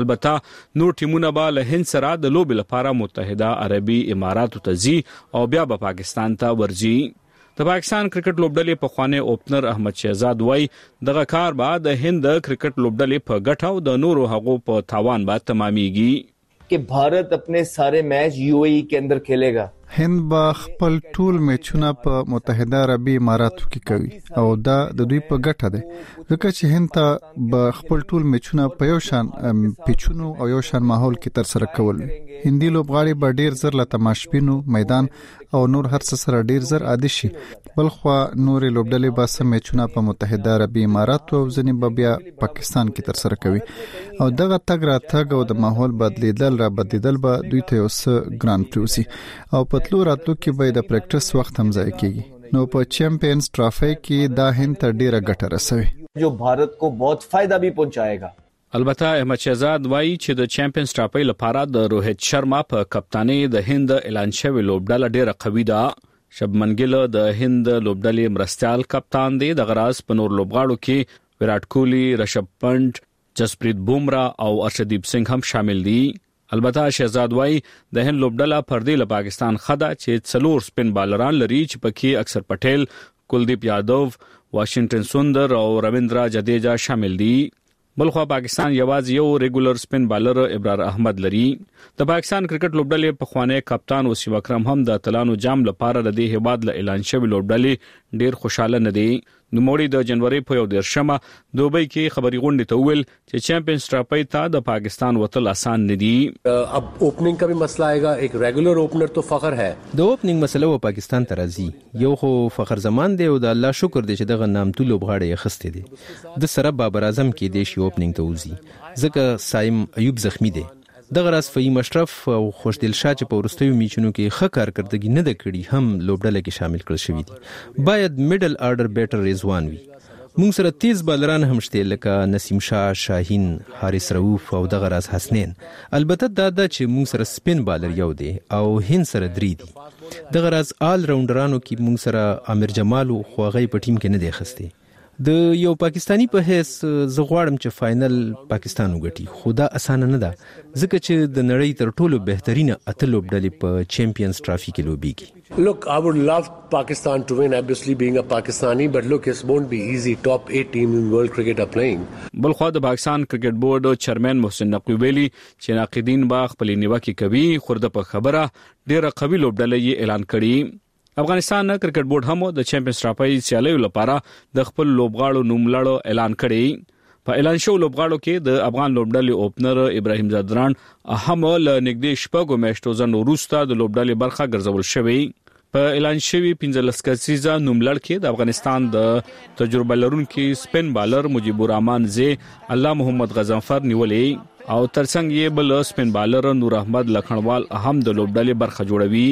البته نور ټیمونه به له هند سره د لوبې لپاره متحده عربي اماراتو ته ځي او بیا به پاکستان ته ورځي. د پاکستان کرکټ لوبډلې په خوانه اوپنر احمد شهزاد وای دغه کار به د هند کرکټ لوبډلې په ګټه او د نورو هغو په تاوان به تمامېږي कि भारत अपने सारे मैच यूएई के अंदर खेलेगा. هند با خپل ټول میچونه په متحده عربي اماراتو کې کوي او دا د دوی په ګټه ده ځکه چې هند ته به خپل ټول میچونه په یو شان پیچونو او یو شان ماحول کې تر سره کول. هندي لوبغاړي به ډیر زر له تماشبینو میدان او نور هر څه سره ډیر زر عادي شي. بلخوا نور لوبډلې به سم میچونه په متحده عربي اماراتو او ځنې به بیا پاکستان کې تر سره کوي او دغه تګ را تګ او د ماحول بدلیدل به دوی ته یو څه ګران پریوسی او پتلو راتلو کې به د پریکټس وخت هم ځای کیږي. نو په چیمپیونز ټرافي کې دا هند ته ډیره ګټه رسوي جو भारत को बहुत फायदा भी पहुंचाएगा. البته احمد شهزاد وایي چې د چیمپیونز ټرافي لپاره د روهیت شرما په کپتانۍ د هند اعلان شوی لوبډله ډیره قوي ده. شبمن ګیل د هند لوبډلې مرستيال کپتان دی. د غراز په نور لوبغاړو کې ویرات کوهلی، رشب پنت، جسپریت بومرا او ارشدیپ سنگھ هم شامل دي. البته شهزاد وای د هند لوبډله پردې له پاکستان خدا چې 4 سپین بالران لري چې پکې اکثر پټیل، کلدیپ یادو، واشنگټن سوندر او رویندرا جډیجا شامل دي. بلخوا پاکستان یوازې یو ریګولر سپین بالر ابرار احمد لري. د پاکستان کرکټ لوبډلې په خوانه کپتان وسیم اکرم هم د تلانو جام لپاره د دې هیواد له اعلان شوی لوبډلې ډیر خوشاله نه دي. نوموړي د جنوري په 1 دوبۍ کې خبري غونډې ته ویل چې چیمپیونز ټرافي ته د پاکستان وتل آسان نه دي. अब ओपनिंग का भी मसला आएगा. एक रेगुलर ओपनर तो फखर है. د opening مسله و پاکستان ته راځي. یو خو فخر زمان دی او د الله شکر دی چې دغه نامتو لوبغاړي یې خسته دي. د سره بابر اعظم کې د شی اوپننګ ته وځي ځکه سایم ایوب زخمی دی. دغه راس فهیم اشرف او خوشدل شاه چې په ورستیو میچونو کې ښه کارکردګي نه د کړي هم لوبډله کې شامل کړل شوی دي. باید میډل آرډر بیټر رضوان وي. موږ سره تیز بالران هم شته لکه نسیم شاه، شاهین، حارث رؤوف او دغه راس حسنین. البته دا چې موږ سره سپین بالر یو دی او هند سره 3 دي. دغه راس آل راونډرانو کې موږ سره امیر جمال خو غي په ټیم کې نه دی خسته. د یو پاکستانی په هیڅ زغواړم چې فائنل پاکستان وګټي. خدا اسانه نه ده ځکه چې د نړۍ تر ټولو بهترینه اتلو ډلې په چیمپیونز ټرافي کې لوبيږي. Look, I would love Pakistan to win, obviously being a Pakistani, but look, it won't be easy. Top 8 team in world cricket are playing. بلخوا د پاکستان کرکټ بورډ چیرمن محسن نقوی ویلي چې ناقدین با خپل نیوکه کوي خورده په خبره ډیره قوي لوبډله یې اعلان کړي. افغانستان کرکټ بورډ هم د چیمپیونز ټرافي سیالیو لپاره د خپل لوبغاړو نوملړ اعلان کړي. په اعلان شو لوبغاړو کې د افغان لوبډلې اوپنر ابراهیم زادران هم له نږدې شپږو میاشتو ځنو وروسته د لوبډلې برخه ګرځول شوی. په اعلان شوی 15 کسیزه نوملړ کې د افغانستان د تجربه لرونکي سپین بالر مجيب الرحمن زی، الله محمد غزنفر نیولې او ترڅنګ یې بل سپین بالر نور احمد لکھنوال هم د لوبډلې برخه جوړوي.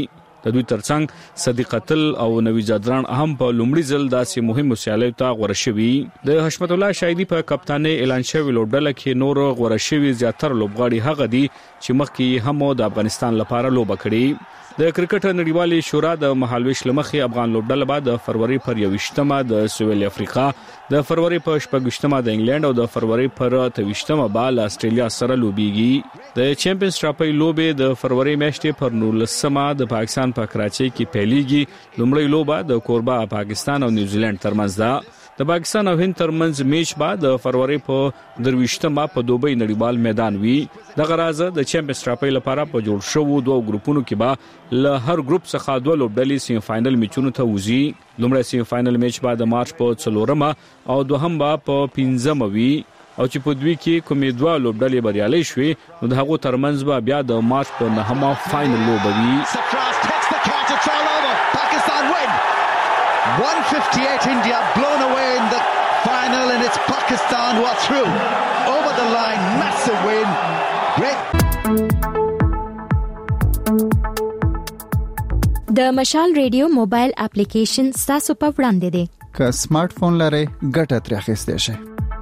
د دوی ترڅنګ صدیق قتل او نوی زادران هم په لومړي ځل داسې مهم سیالیو ته غوړه شوي. د حشمت الله شایدی په کپتانۍ اعلان شوی لوبډله کې نور غوړه شوي زیاتره لوبغاړي هغه دي چې مخکې هم د افغانستان لپاره لوبه کړې. د کرکټ نړیوالې شورا د مهالويش لمخې افغان لوبډله بعد د فروری پر 21مه د سویل افریقا، د فروری په 28مه د انګلند او د فروری پر 23مه بال استرالیا سره لوبيږي. د چیمپیونز ټرافي لوبې د فروری میاشتې پر 19مه د پاکستان په کراچۍ کې پیلېږي. لومړی لوبه د کوربه پاکستان او نیوزیلند ترمنځ ده. د پاکستان او هند ترمنځ میچ بعد د فروری په 23مه په دوبۍ نړیوال میدان وی. دغه راز د چیمپیونز ټرافي لپاره په جوړ شوو دوه ګروپونو کې به له هر ګروپ څخه دوه لوبډلې سیمه فائنل میچونو ته وځي. لومړی سیمه فائنل میچ بعد د مارچ په 4مه او دوهم به په 5مه وی او چې په دوی کې کومې دوه لوبډلې بریالي شوي نو د هغو ترمنځ به بیا د مارچ په 9مه فائنل لوبه وي. 158 India blown away in the final and it's Pakistan who are through over the line. Massive win. Great. د مشال ریډیو موبایل اپلیکیشن تاسو په وړاندې دی. که سمارټ فون لرئ ګټه ترې اخیستئ شئ.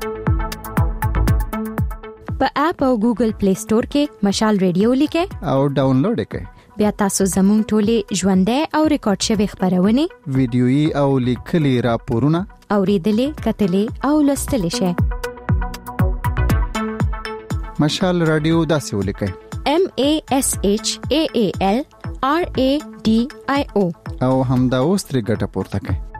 په اپ او ګوګل پلی سٹور کې مشال ریډیو لیکئ او ډاونلوډ کړئ. بیا تاسو زموږ ټولې ژوندۍ او ریکارډ شوی خبرونه، ویډیويي او لیکلي راپورونه اوریدلې، کتلې او لوستلې شئ. مشال رادیو داسې ولیکئ: MASHAAL RADIO او همدا اوس ترې ګټه پورته کړئ.